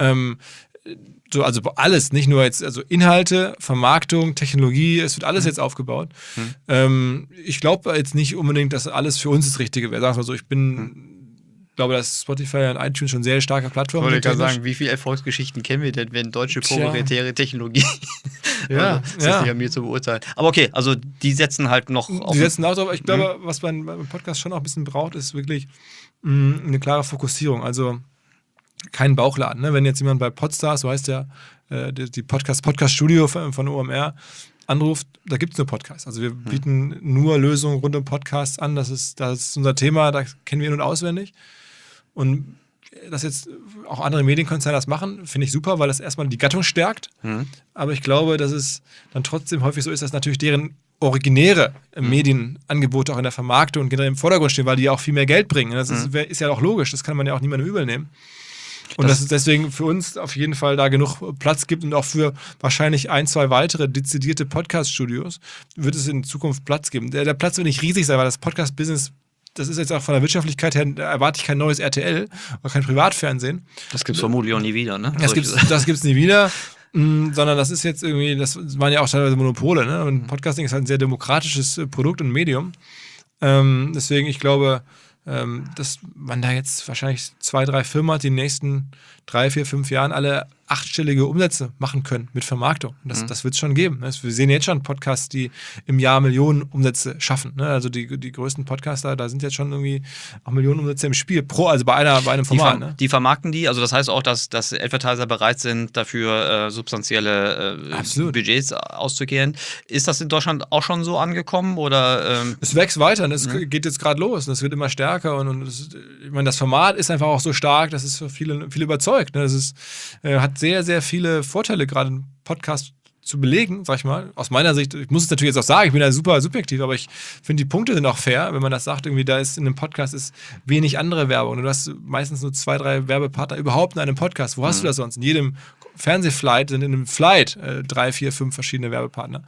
Speaker 3: Also alles, nicht nur jetzt, also Inhalte, Vermarktung, Technologie, es wird alles jetzt aufgebaut. Ich glaube jetzt nicht unbedingt, dass alles für uns das Richtige wäre. Sagen wir so, ich glaube, dass Spotify und iTunes schon sehr starke Plattformen sind.
Speaker 2: Ich wollte gerade sagen, wie viele Erfolgsgeschichten kennen wir denn, wenn deutsche proprietäre Technologie
Speaker 3: das
Speaker 2: ist nicht an mir zu beurteilen. Aber okay, also die setzen halt noch auf.
Speaker 3: Die setzen auch drauf. Ich glaube, was man beim Podcast schon auch ein bisschen braucht, ist wirklich eine klare Fokussierung. Also kein Bauchladen. Ne? Wenn jetzt jemand bei Podstars, so heißt ja die Podcast-Studio von OMR, anruft, da gibt es nur Podcasts. Also wir bieten nur Lösungen rund um Podcasts an. Das ist unser Thema, da kennen wir ihn und auswendig. Und dass jetzt auch andere Medienkonzerne das machen, finde ich super, weil das erstmal die Gattung stärkt. Aber ich glaube, dass es dann trotzdem häufig so ist, dass natürlich deren originäre Medienangebote auch in der Vermarktung und generell im Vordergrund stehen, weil die ja auch viel mehr Geld bringen. Das ist ja auch logisch, das kann man ja auch niemandem übel nehmen. Und dass es deswegen für uns auf jeden Fall da genug Platz gibt und auch für wahrscheinlich 1, 2 weitere dezidierte Podcast-Studios wird es in Zukunft Platz geben. Der Platz wird nicht riesig sein, weil das Podcast-Business, das ist jetzt auch von der Wirtschaftlichkeit her, da erwarte ich kein neues RTL oder kein Privatfernsehen.
Speaker 2: Das gibt es vermutlich auch nie wieder, ne?
Speaker 3: Das gibt's nie wieder. Sondern das ist jetzt irgendwie, das waren ja auch teilweise Monopole, ne? Und Podcasting ist halt ein sehr demokratisches Produkt und Medium. Deswegen, ich glaube, dass man da jetzt wahrscheinlich 2, 3 Firmen hat, die in den nächsten 3, 4, 5 Jahren alle 8-stellige Umsätze machen können mit Vermarktung. Das wird es schon geben. Wir sehen jetzt schon Podcasts, die im Jahr Millionen Umsätze schaffen. Also die größten Podcaster, da sind jetzt schon irgendwie auch Millionen Umsätze im Spiel, bei einem Format.
Speaker 2: Die vermarkten die, also das heißt auch, dass Advertiser bereit sind, dafür substanzielle Budgets auszugehen. Ist das in Deutschland auch schon so angekommen? Oder,
Speaker 3: Es wächst weiter, es geht jetzt gerade los, es wird immer stärker und ich meine, das Format ist einfach auch so stark, dass es für viele überzeugt. überzeugt. Ne? Das ist, hat sehr, sehr viele Vorteile, gerade einen Podcast zu belegen, sag ich mal. Aus meiner Sicht, ich muss es natürlich jetzt auch sagen, ich bin da super subjektiv, aber ich finde, die Punkte sind auch fair, wenn man das sagt, irgendwie da ist in einem Podcast ist wenig andere Werbung. Du hast meistens nur 2, 3 Werbepartner überhaupt in einem Podcast. Wo hast du das sonst? In jedem Fernsehflight sind in einem Flight 3, 4, 5 verschiedene Werbepartner.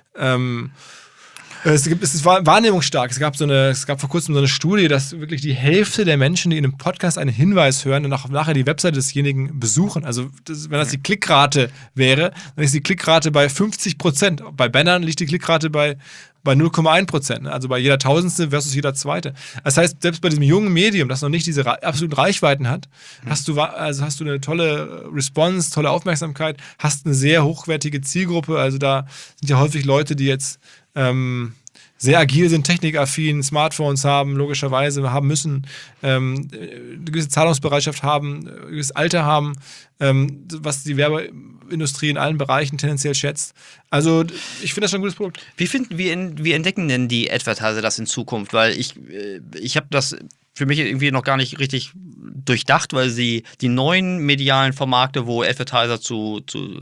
Speaker 3: Es ist wahrnehmungsstark. Es gab vor kurzem so eine Studie, dass wirklich die Hälfte der Menschen, die in einem Podcast einen Hinweis hören und nachher die Webseite desjenigen besuchen. Also wenn das die Klickrate wäre, dann ist die Klickrate bei 50%. Bei Bannern liegt die Klickrate bei 0,1%. Also bei jeder Tausendste versus jeder Zweite. Das heißt, selbst bei diesem jungen Medium, das noch nicht diese absoluten Reichweiten hat, hast du eine tolle Response, tolle Aufmerksamkeit, hast eine sehr hochwertige Zielgruppe. Also da sind ja häufig Leute, die jetzt sehr agil sind, technikaffin, Smartphones haben, logischerweise haben müssen, eine gewisse Zahlungsbereitschaft haben, ein gewisses Alter haben, was die Werbeindustrie in allen Bereichen tendenziell schätzt. Also ich finde das schon ein gutes Produkt.
Speaker 2: Wie entdecken denn die Advertiser das in Zukunft? Weil ich habe das für mich irgendwie noch gar nicht richtig durchdacht, weil sie die neuen medialen Vermarkte, wo Advertiser zur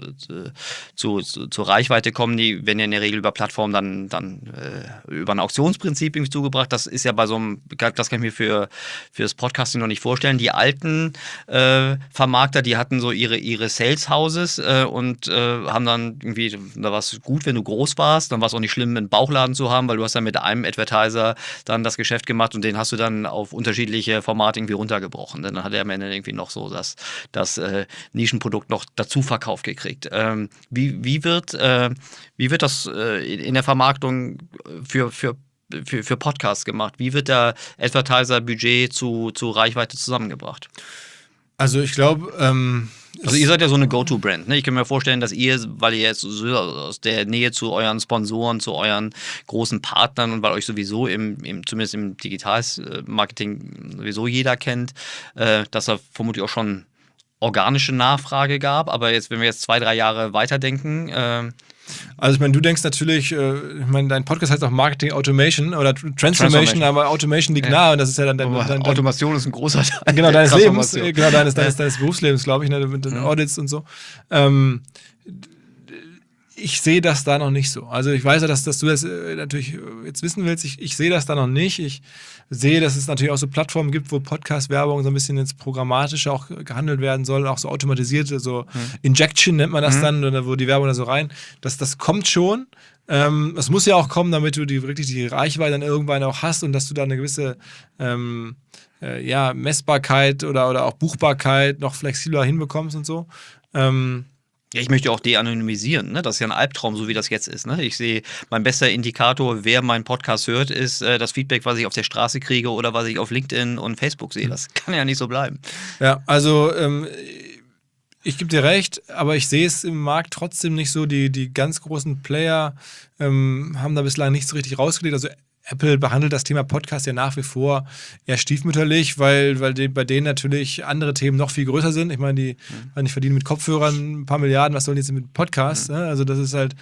Speaker 2: Reichweite kommen, die werden ja in der Regel über Plattformen dann über ein Auktionsprinzip irgendwie zugebracht. Das ist ja bei so einem, das kann ich mir für das Podcasting noch nicht vorstellen. Die alten Vermarkter, die hatten so ihre Sales Houses und haben dann irgendwie, da war es gut, wenn du groß warst, dann war es auch nicht schlimm, einen Bauchladen zu haben, weil du hast dann mit einem Advertiser dann das Geschäft gemacht und den hast du dann auf unterschiedliche Formate irgendwie runtergebrochen. Dann hat er am Ende irgendwie noch so das Nischenprodukt noch dazu verkauft gekriegt. Wie wird das in der Vermarktung für Podcasts gemacht? Wie wird der Advertiser-Budget zu Reichweite zusammengebracht?
Speaker 3: Also ich glaube,
Speaker 2: also ihr seid ja so eine Go-To-Brand. Ne? Ich kann mir vorstellen, dass ihr, weil ihr jetzt so aus der Nähe zu euren Sponsoren, zu euren großen Partnern und weil euch sowieso zumindest im Digital-Marketing sowieso jeder kennt, dass da vermutlich auch schon organische Nachfrage gab. Aber jetzt, wenn wir jetzt 2, 3 Jahre weiterdenken,
Speaker 3: also ich meine, du denkst natürlich, dein Podcast heißt auch Marketing Automation oder Transformation, aber Automation liegt nahe und das ist ja dann dein
Speaker 2: Automation ist ein großer Teil.
Speaker 3: Genau, deines Lebens, genau, deines Berufslebens, glaube ich, ne, mit den Audits und so. Ich sehe das da noch nicht so. Also ich weiß ja, dass du das natürlich jetzt wissen willst. Ich sehe das da noch nicht. Ich sehe, dass es natürlich auch so Plattformen gibt, wo Podcast-Werbung so ein bisschen jetzt programmatisch auch gehandelt werden soll, auch so automatisiert, so Injection nennt man das dann, oder wo die Werbung da so rein. Das kommt schon. Es muss ja auch kommen, damit du wirklich die Reichweite dann irgendwann auch hast und dass du da eine gewisse Messbarkeit oder auch Buchbarkeit noch flexibler hinbekommst und so.
Speaker 2: Ja, ich möchte auch de-anonymisieren, ne? Das ist ja ein Albtraum, so wie das jetzt ist. Ne? Ich sehe, mein bester Indikator, wer meinen Podcast hört, ist das Feedback, was ich auf der Straße kriege oder was ich auf LinkedIn und Facebook sehe. Das kann ja nicht so bleiben.
Speaker 3: Ja, also ich gebe dir recht, aber ich sehe es im Markt trotzdem nicht so. Die ganz großen Player haben da bislang nicht so richtig rausgelegt. Also Apple behandelt das Thema Podcast ja nach wie vor eher stiefmütterlich, weil bei denen natürlich andere Themen noch viel größer sind. Ich meine, die verdienen mit Kopfhörern ein paar Milliarden, was sollen die jetzt mit Podcasts? Ne? Also das ist halt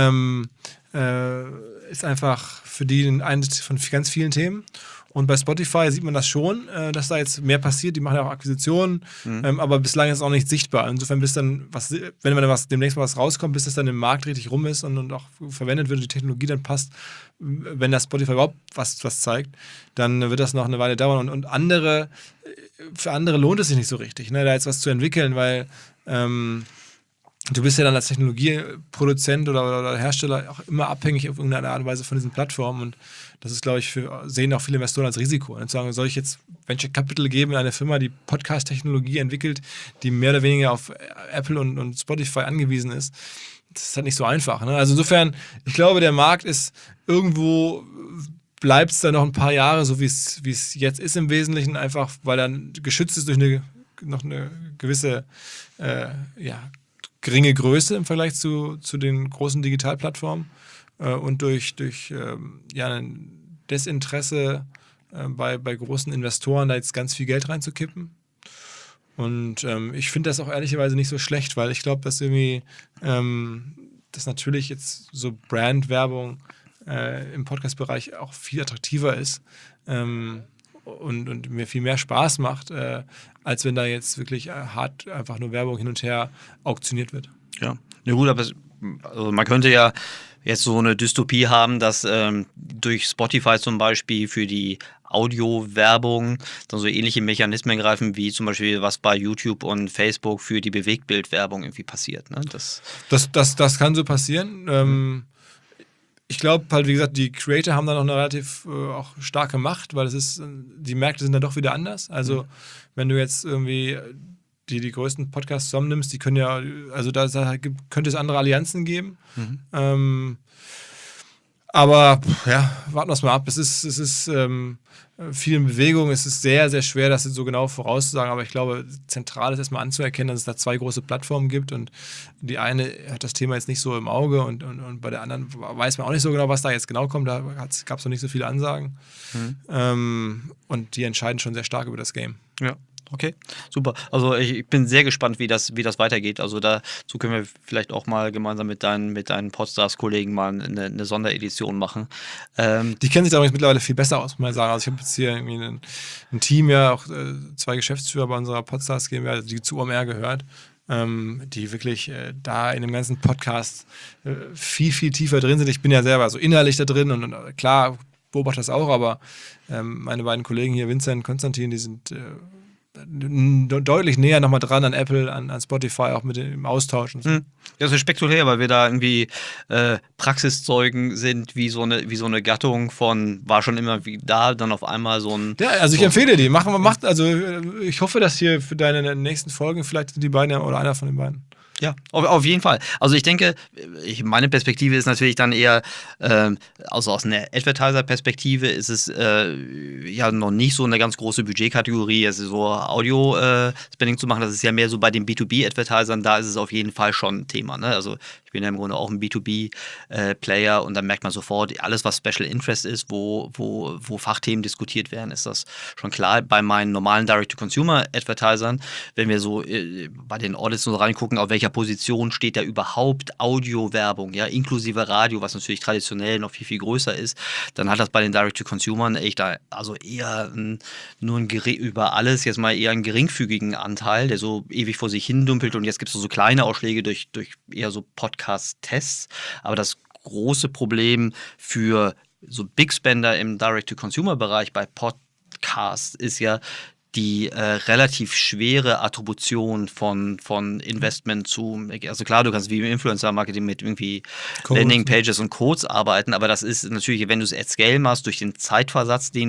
Speaker 3: ist einfach für die eines von ganz vielen Themen. Und bei Spotify sieht man das schon, dass da jetzt mehr passiert. Die machen ja auch Akquisitionen, aber bislang ist es auch nicht sichtbar. Insofern, wenn demnächst mal was rauskommt, bis das dann im Markt richtig rum ist und auch verwendet wird und die Technologie dann passt, wenn das Spotify überhaupt was zeigt, dann wird das noch eine Weile dauern. Und für andere lohnt es sich nicht so richtig, ne, da jetzt was zu entwickeln, weil du bist ja dann als Technologieproduzent oder Hersteller auch immer abhängig auf irgendeine Art und Weise von diesen Plattformen und das ist, glaube ich, sehen auch viele Investoren als Risiko. Und sagen, soll ich jetzt Venture Capital geben in eine Firma, die Podcast-Technologie entwickelt, die mehr oder weniger auf Apple und Spotify angewiesen ist? Das ist halt nicht so einfach. Ne? Also insofern, ich glaube, der Markt ist irgendwo, bleibt es da noch ein paar Jahre, so wie es jetzt ist im Wesentlichen, einfach weil dann geschützt ist durch noch eine gewisse geringe Größe im Vergleich zu den großen Digitalplattformen und durch ein Desinteresse bei großen Investoren da jetzt ganz viel Geld reinzukippen. Und ich finde das auch ehrlicherweise nicht so schlecht, weil ich glaube, dass irgendwie dass natürlich jetzt so Brandwerbung im Podcast-Bereich auch viel attraktiver ist. und mir viel mehr Spaß macht, als wenn da jetzt wirklich hart einfach nur Werbung hin und her auktioniert wird.
Speaker 2: Ja, gut, aber also man könnte ja jetzt so eine Dystopie haben, dass durch Spotify zum Beispiel für die Audio-Werbung dann so ähnliche Mechanismen greifen, wie zum Beispiel was bei YouTube und Facebook für die Bewegtbildwerbung irgendwie passiert. Ne?
Speaker 3: Das kann so passieren. Ich glaube halt, wie gesagt, die Creator haben da noch eine relativ auch starke Macht, weil die Märkte sind dann doch wieder anders. Also wenn du jetzt irgendwie die größten Podcasts zusammennimmst, die können ja, also da könnte es andere Allianzen geben. Aber ja, warten wir es mal ab. Es ist viel in Bewegung. Es ist sehr, sehr schwer, das so genau vorauszusagen. Aber ich glaube, zentral ist erstmal anzuerkennen, dass es da 2 große Plattformen gibt. Und die eine hat das Thema jetzt nicht so im Auge und bei der anderen weiß man auch nicht so genau, was da jetzt genau kommt. Da gab es noch nicht so viele Ansagen. Und die entscheiden schon sehr stark über das Game.
Speaker 2: Ja. Okay, super. Also ich bin sehr gespannt, wie das weitergeht. Also dazu können wir vielleicht auch mal gemeinsam mit deinen Podstars-Kollegen mal eine Sonderedition machen.
Speaker 3: Die kennen sich da übrigens mittlerweile viel besser aus, muss man sagen. Also ich habe jetzt hier irgendwie ein Team, ja auch 2 Geschäftsführer bei unserer Podstars GmbH, die zu OMR gehört, die wirklich da in dem ganzen Podcast viel, viel tiefer drin sind. Ich bin ja selber so innerlich da drin und klar beobachte das auch, aber meine beiden Kollegen hier, Vincent und Konstantin, die sind deutlich näher nochmal dran an Apple, an Spotify, auch mit dem Austausch und so.
Speaker 2: Das ist spektakulär, weil wir da irgendwie Praxiszeugen sind, wie so eine Gattung von, war schon immer wie da, dann auf einmal so ein...
Speaker 3: Ja, also ich empfehle die. Also ich hoffe, dass hier für deine nächsten Folgen vielleicht sind die beiden oder einer von den beiden.
Speaker 2: Ja, auf jeden Fall. Also ich denke, meine Perspektive ist natürlich dann eher, also aus einer Advertiser-Perspektive ist es ja noch nicht so eine ganz große Budgetkategorie, also so Audio-Spending zu machen, das ist ja mehr so bei den B2B-Advertisern, da ist es auf jeden Fall schon ein Thema. Ne? Also ich bin ja im Grunde auch ein B2B-Player und dann merkt man sofort, alles was Special Interest ist, wo Fachthemen diskutiert werden, ist das schon klar. Bei meinen normalen Direct-to-Consumer-Advertisern, wenn wir so bei den Audits so reingucken, auf welcher Position steht da überhaupt Audio-Werbung, ja, inklusive Radio, was natürlich traditionell noch viel, viel größer ist, dann hat das bei den Direct-to-Consumern echt also eher über alles jetzt mal eher einen geringfügigen Anteil, der so ewig vor sich hin dümpelt und jetzt gibt es so kleine Ausschläge durch eher so Podcast-Tests, aber das große Problem für so Big Spender im Direct-to-Consumer-Bereich bei Podcasts ist ja die relativ schwere Attribution von Investment zu, also klar, du kannst wie im Influencer-Marketing mit irgendwie Landing-Pages und Codes arbeiten, aber das ist natürlich, wenn du es at Scale machst, durch den Zeitversatz, den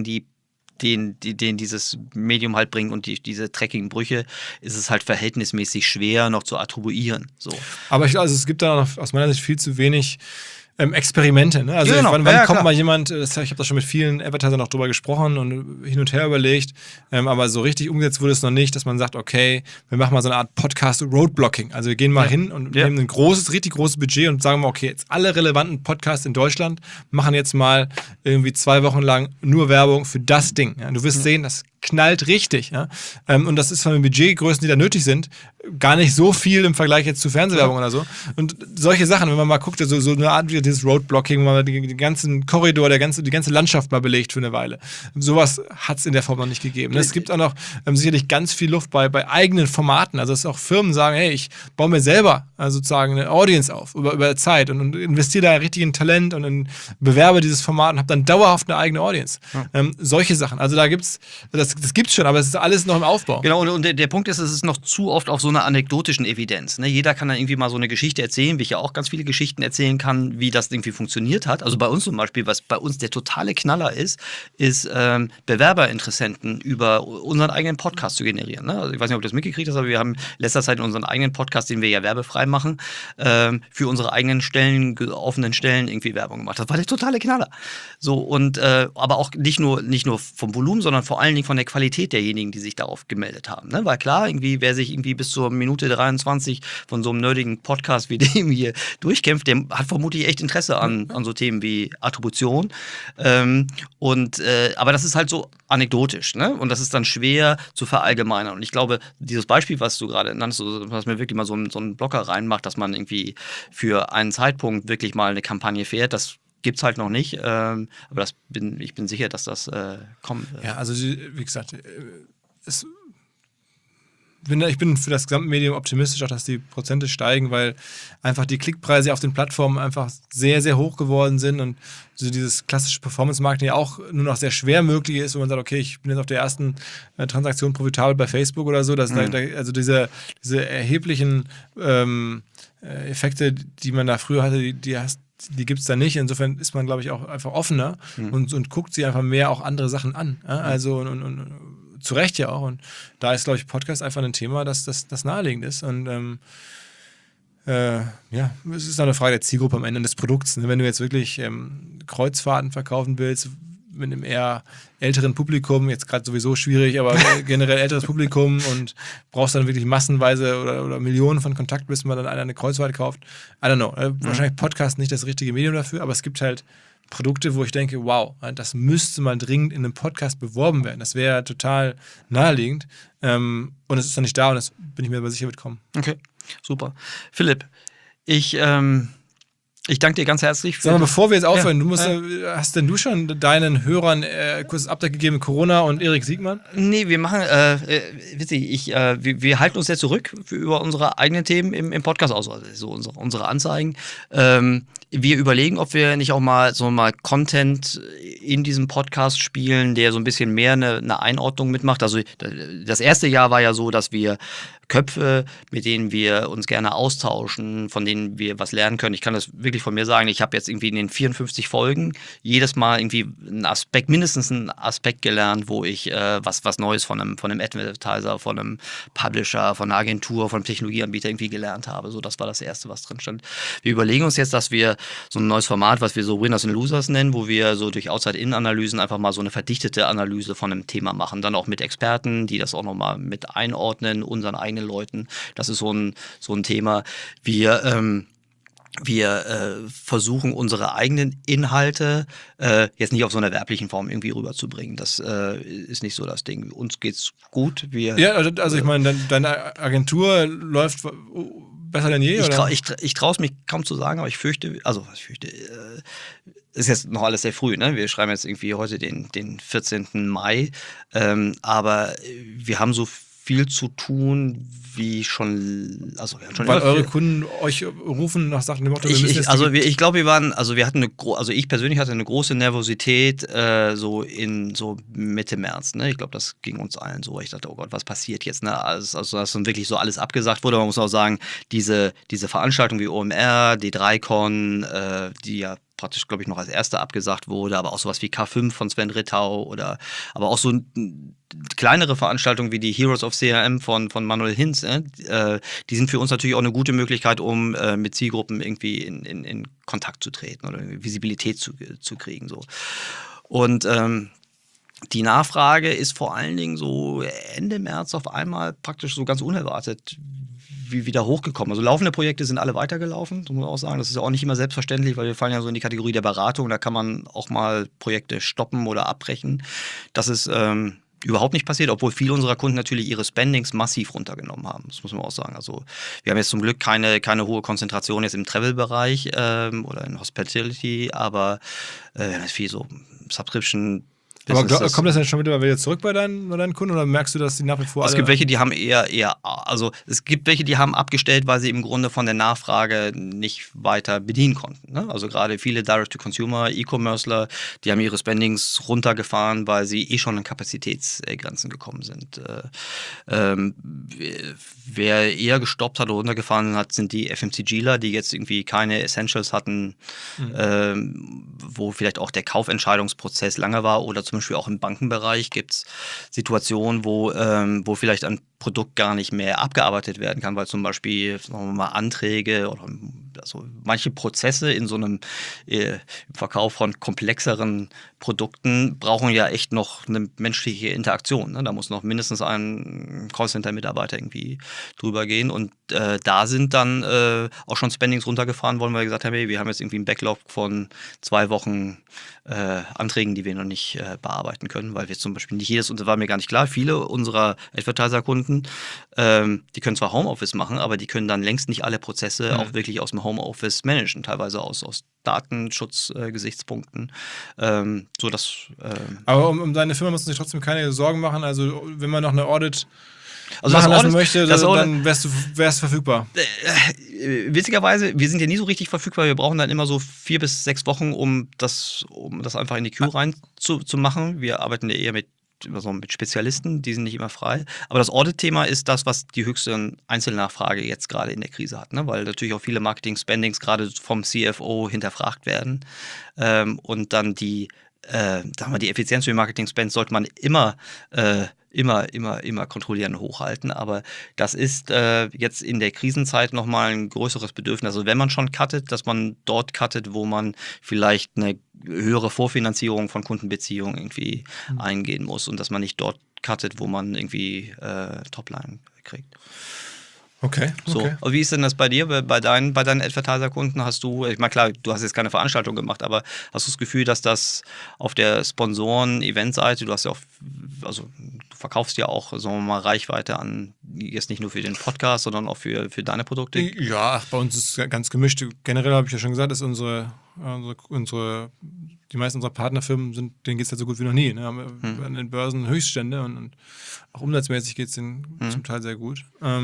Speaker 2: dieses Medium halt bringt und diese Tracking-Brüche, ist es halt verhältnismäßig schwer noch zu attribuieren. So.
Speaker 3: Aber es gibt da noch aus meiner Sicht viel zu wenig Experimente. Ne? Also
Speaker 2: genau.
Speaker 3: wann kommt mal jemand, ich habe da schon mit vielen Advertisern noch drüber gesprochen und hin und her überlegt, aber so richtig umgesetzt wurde es noch nicht, dass man sagt, okay, wir machen mal so eine Art Podcast-Roadblocking. Also wir gehen mal hin und nehmen ein richtig großes Budget und sagen mal, okay, jetzt alle relevanten Podcasts in Deutschland machen jetzt mal irgendwie 2 Wochen lang nur Werbung für das Ding. Ja? Du wirst sehen, das knallt richtig. Ja? Und das ist von den Budgetgrößen, die da nötig sind, gar nicht so viel im Vergleich jetzt zu Fernsehwerbung oder so. Und solche Sachen, wenn man mal guckt, so eine Art wie dieses Roadblocking, wo man den ganzen Korridor, die ganze Landschaft mal belegt für eine Weile. Sowas hat es in der Form noch nicht gegeben. Es gibt auch noch sicherlich ganz viel Luft bei eigenen Formaten. Also dass auch Firmen sagen, hey, ich baue mir selber sozusagen eine Audience auf über Zeit und investiere da richtig in Talent und bewerbe dieses Format und habe dann dauerhaft eine eigene Audience. Solche Sachen. Also da gibt's das gibt's schon, aber es ist alles noch im Aufbau.
Speaker 2: Genau, und der Punkt ist, es ist noch zu oft auf so einer anekdotischen Evidenz. Ne? Jeder kann dann irgendwie mal so eine Geschichte erzählen, wie ich ja auch ganz viele Geschichten erzählen kann, wie das irgendwie funktioniert hat. Also bei uns zum Beispiel, was bei uns der totale Knaller ist Bewerberinteressenten über unseren eigenen Podcast zu generieren. Ne? Also ich weiß nicht, ob du das mitgekriegt hast, aber wir haben in letzter Zeit unseren eigenen Podcast, den wir ja werbefrei machen, für unsere eigenen offenen Stellen irgendwie Werbung gemacht. Das war der totale Knaller. So, und aber auch nicht nur vom Volumen, sondern vor allen Dingen von der Qualität derjenigen, die sich darauf gemeldet haben. Ne? Weil klar, irgendwie, wer sich irgendwie bis zur Minute 23 von so einem nerdigen Podcast wie dem hier durchkämpft, der hat vermutlich echt Interesse an so Themen wie Attribution. Aber das ist halt so anekdotisch, ne? Und das ist dann schwer zu verallgemeinern. Und ich glaube, dieses Beispiel, was du gerade nanntest, was mir wirklich mal so einen Blocker reinmacht, dass man irgendwie für einen Zeitpunkt wirklich mal eine Kampagne fährt, das gibt es halt noch nicht. Aber ich bin sicher, dass das kommt.
Speaker 3: Ja, also wie gesagt, ich bin für das gesamte Medium optimistisch, auch dass die Prozente steigen, weil einfach die Klickpreise auf den Plattformen einfach sehr, sehr hoch geworden sind und so dieses klassische Performance-Marketing ja auch nur noch sehr schwer möglich ist, wo man sagt, okay, ich bin jetzt auf der ersten Transaktion profitabel bei Facebook oder so. Also diese erheblichen Effekte, die man da früher hatte, die gibt es da nicht. Insofern ist man, glaube ich, auch einfach offener und guckt sich einfach mehr auch andere Sachen an. Ja? Also und zu Recht ja auch. Und da ist, glaube ich, Podcast einfach ein Thema, das naheliegend ist. Und es ist auch eine Frage der Zielgruppe am Ende des Produkts. Ne? Wenn du jetzt wirklich Kreuzfahrten verkaufen willst, mit einem eher älteren Publikum, jetzt gerade sowieso schwierig, aber generell älteres Publikum und brauchst dann wirklich massenweise oder Millionen von Kontakten, bis man dann eine Kreuzfahrt kauft. I don't know. Wahrscheinlich Podcast nicht das richtige Medium dafür, aber es gibt halt Produkte, wo ich denke, wow, das müsste mal dringend in einem Podcast beworben werden. Das wäre total naheliegend. Und es ist dann nicht da und das bin ich mir aber sicher wird kommen.
Speaker 2: Okay, super. Philipp, ich danke dir ganz herzlich.
Speaker 3: Sag mal, bevor wir jetzt aufhören, hast denn du schon deinen Hörern kurzes Update gegeben mit Corona und Erik Siegmann?
Speaker 2: Nee, wir machen, witzig, wir halten uns sehr zurück über unsere eigenen Themen im Podcast, also so unsere Anzeigen. Wir überlegen, ob wir nicht auch mal Content in diesem Podcast spielen, der so ein bisschen mehr eine Einordnung mitmacht. Also das erste Jahr war ja so, dass wir Köpfe, mit denen wir uns gerne austauschen, von denen wir was lernen können. Ich kann das wirklich von mir sagen, ich habe jetzt irgendwie in den 54 Folgen jedes Mal irgendwie mindestens einen Aspekt gelernt, wo ich was Neues von einem Advertiser, von einem Publisher, von einer Agentur, von einem Technologieanbieter irgendwie gelernt habe. So, das war das Erste, was drin stand. Wir überlegen uns jetzt, dass wir so ein neues Format, was wir so Winners and Losers nennen, wo wir so durch Outside-In-Analysen einfach mal so eine verdichtete Analyse von einem Thema machen. Dann auch mit Experten, die das auch nochmal mit einordnen, unseren eigenen Leuten. Das ist so ein Thema. Wir versuchen, unsere eigenen Inhalte jetzt nicht auf so einer werblichen Form irgendwie rüberzubringen. Das ist nicht so das Ding. Uns geht's gut.
Speaker 3: Also ich meine, deine Agentur läuft besser denn je, oder?
Speaker 2: Ich traue es mich kaum zu sagen, aber ich fürchte, ist jetzt noch alles sehr früh, ne? Wir schreiben jetzt irgendwie heute den 14. Mai, aber wir haben so viel zu tun, wie schon, also wir haben schon.
Speaker 3: Weil eure Kunden euch rufen nach Sachen,
Speaker 2: ich glaube, ich persönlich hatte eine große Nervosität so Mitte März, ne? Ich glaube, das ging uns allen so. Ich dachte, oh Gott, was passiert jetzt, ne? Also dass dann wirklich so alles abgesagt wurde. Man muss auch sagen, diese Veranstaltungen wie OMR, D3Con, die ja praktisch, glaube ich, noch als erste abgesagt wurde, aber auch sowas wie K5 von Sven Rittau aber auch so kleinere Veranstaltungen wie die Heroes of CRM von Manuel Hinz, die sind für uns natürlich auch eine gute Möglichkeit, um mit Zielgruppen irgendwie in Kontakt zu treten oder Visibilität zu kriegen. So. Und die Nachfrage ist vor allen Dingen so Ende März auf einmal praktisch so ganz unerwartet wieder hochgekommen. Also laufende Projekte sind alle weitergelaufen, muss man auch sagen. Das ist ja auch nicht immer selbstverständlich, weil wir fallen ja so in die Kategorie der Beratung. Da kann man auch mal Projekte stoppen oder abbrechen. Das ist überhaupt nicht passiert, obwohl viele unserer Kunden natürlich ihre Spendings massiv runtergenommen haben. Das muss man auch sagen. Also wir haben jetzt zum Glück keine hohe Konzentration jetzt im Travel-Bereich oder in Hospitality, aber wir haben jetzt viel so Subscription.
Speaker 3: Aber kommt das denn schon wieder zurück bei deinen Kunden oder merkst du, dass die nach wie vor
Speaker 2: Es gibt welche, die haben es gibt welche, die haben abgestellt, weil sie im Grunde von der Nachfrage nicht weiter bedienen konnten. Ne? Also gerade viele Direct-to-Consumer, E-Commercer, die haben ihre Spendings runtergefahren, weil sie schon an Kapazitätsgrenzen gekommen sind. Wer eher gestoppt hat oder runtergefahren hat, sind die FMCGler, die jetzt irgendwie keine Essentials hatten, wo vielleicht auch der Kaufentscheidungsprozess lange war oder zum Beispiel auch im Bankenbereich gibt es Situationen, wo vielleicht ein Produkt gar nicht mehr abgearbeitet werden kann, weil zum Beispiel sagen wir mal, Anträge oder also manche Prozesse in so einem Verkauf von komplexeren Produkten brauchen ja echt noch eine menschliche Interaktion. Ne? Da muss noch mindestens ein Callcenter-Mitarbeiter irgendwie drüber gehen und da sind dann auch schon Spendings runtergefahren worden, weil wir gesagt haben, hey, wir haben jetzt irgendwie einen Backlog von 2 Wochen Anträgen, die wir noch nicht bearbeiten können, weil wir zum Beispiel nicht jedes, und das war mir gar nicht klar, viele unserer Advertiser-Kunden, die können zwar Homeoffice machen, aber die können dann längst nicht alle Prozesse auch wirklich aus dem Homeoffice managen, teilweise aus Datenschutzgesichtspunkten. So dass.
Speaker 3: Aber um deine Firma musst du sich trotzdem keine Sorgen machen. Also, wenn man noch eine Audit
Speaker 2: Also
Speaker 3: machen
Speaker 2: das
Speaker 3: lassen
Speaker 2: Audit-
Speaker 3: möchte,
Speaker 2: das
Speaker 3: dann wärst du verfügbar.
Speaker 2: Witzigerweise, wir sind ja nie so richtig verfügbar. Wir brauchen dann immer so 4 bis 6 Wochen, um das einfach in die Queue rein zu machen. Wir arbeiten ja eher mit Spezialisten, die sind nicht immer frei. Aber das Audit-Thema ist das, was die höchste Einzelnachfrage jetzt gerade in der Krise hat, ne? Weil natürlich auch viele Marketing-Spendings gerade vom CFO hinterfragt werden. Und dann die Effizienz für Marketing-Spend sollte man immer kontrollieren, hochhalten. Aber das ist jetzt in der Krisenzeit nochmal ein größeres Bedürfnis. Also wenn man schon cuttet, dass man dort cuttet, wo man vielleicht eine höhere Vorfinanzierung von Kundenbeziehungen irgendwie eingehen muss und dass man nicht dort cuttet, wo man irgendwie Topline kriegt.
Speaker 3: Okay.
Speaker 2: So, aber wie ist denn das bei dir, bei deinen Advertiser-Kunden? Hast du, ich meine, klar, du hast jetzt keine Veranstaltung gemacht, aber hast du das Gefühl, dass das auf der Sponsoren-Event-Seite, du verkaufst ja auch, sagen wir mal, Reichweite an, jetzt nicht nur für den Podcast, sondern auch für deine Produkte?
Speaker 3: Ja, bei uns ist es ganz gemischt. Generell habe ich ja schon gesagt, dass die meisten unserer Partnerfirmen denen geht es halt so gut wie noch nie. Ne? Haben an den Börsen Höchststände und auch umsatzmäßig geht es denen zum Teil sehr gut.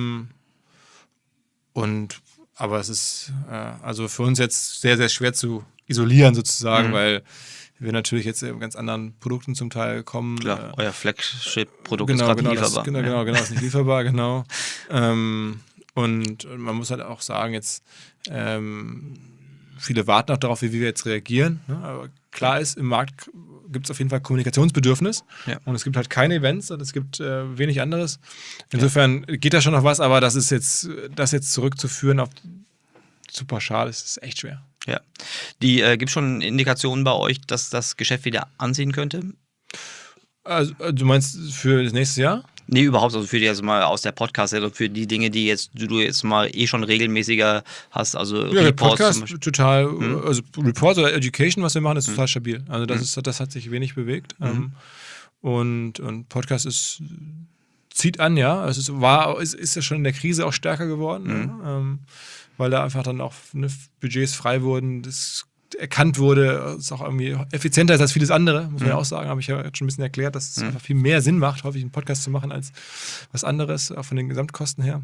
Speaker 3: Aber es ist also für uns jetzt sehr, sehr schwer zu isolieren sozusagen, weil wir natürlich jetzt in ganz anderen Produkten zum Teil kommen.
Speaker 2: Klar, euer Flagship-Produkt ist gerade nicht lieferbar.
Speaker 3: Genau, ist nicht lieferbar, genau. Und man muss halt auch sagen, jetzt viele warten auch darauf, wie wir jetzt reagieren. Ne? Aber klar ist, im Markt gibt es auf jeden Fall Kommunikationsbedürfnis. Ja. Und es gibt halt keine Events und es gibt wenig anderes. Insofern geht da schon noch was, aber das jetzt zurückzuführen auf zu pauschal ist echt schwer.
Speaker 2: Ja. Gibt es schon Indikationen bei euch, dass das Geschäft wieder anziehen könnte?
Speaker 3: Also, du meinst für das nächste Jahr?
Speaker 2: Nee, überhaupt, also für die also mal aus der Podcast, oder für die Dinge, die du jetzt mal schon regelmäßiger hast, also
Speaker 3: ja,
Speaker 2: Reports.
Speaker 3: Podcast total, also Reports oder Education, was wir machen, ist total stabil. Also das hat sich wenig bewegt. Und Podcast zieht an, ja. Es ist ja schon in der Krise auch stärker geworden, ne? Weil da einfach dann auch Budgets frei wurden, das erkannt wurde, es auch irgendwie effizienter ist als vieles andere, muss man ja auch sagen, habe ich ja schon ein bisschen erklärt, dass es einfach viel mehr Sinn macht, häufig einen Podcast zu machen, als was anderes, auch von den Gesamtkosten her.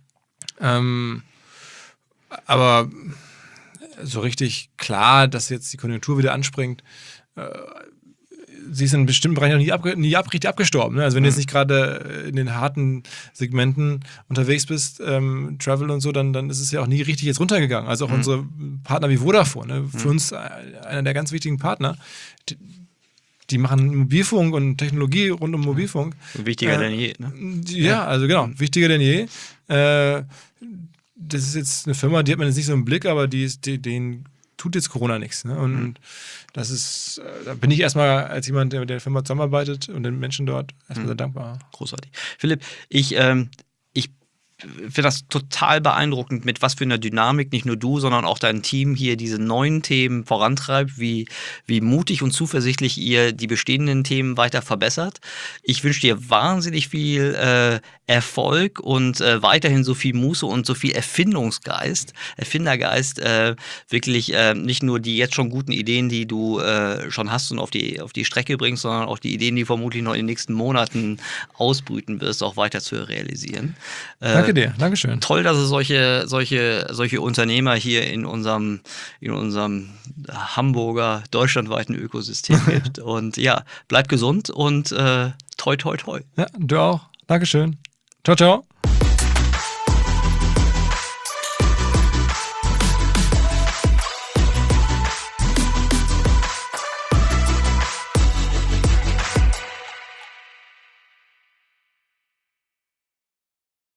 Speaker 3: Aber so richtig klar, dass jetzt die Konjunktur wieder anspringt, sie ist in bestimmten Bereichen noch nie richtig abgestorben. Ne? Also wenn du jetzt nicht gerade in den harten Segmenten unterwegs bist, Travel und so, dann ist es ja auch nie richtig jetzt runtergegangen. Also auch unsere Partner wie Vodafone, ne? Für uns einer der ganz wichtigen Partner, die machen Mobilfunk und Technologie rund um Mobilfunk.
Speaker 2: Wichtiger denn je. Ne?
Speaker 3: Ja, also genau, wichtiger denn je. Das ist jetzt eine Firma, die hat man jetzt nicht so im Blick, aber denen tut jetzt Corona nichts. Ne? Und das ist, da bin ich erstmal als jemand, der mit der Firma zusammenarbeitet und den Menschen dort erstmal sehr dankbar.
Speaker 2: Großartig. Philipp, ich finde das total beeindruckend, mit was für einer Dynamik nicht nur du, sondern auch dein Team hier diese neuen Themen vorantreibt, wie mutig und zuversichtlich ihr die bestehenden Themen weiter verbessert. Ich wünsche dir wahnsinnig viel Erfolg und weiterhin so viel Muße und so viel Erfindergeist, wirklich nicht nur die jetzt schon guten Ideen, die du schon hast und auf die Strecke bringst, sondern auch die Ideen, die vermutlich noch in den nächsten Monaten ausbrüten wirst, auch weiter zu realisieren.
Speaker 3: Danke dir, Dankeschön.
Speaker 2: Toll, dass es solche Unternehmer hier in unserem Hamburger deutschlandweiten Ökosystem gibt. Und ja, bleib gesund und toi, toi, toi.
Speaker 3: Ja, du auch. Dankeschön. Ciao, ciao.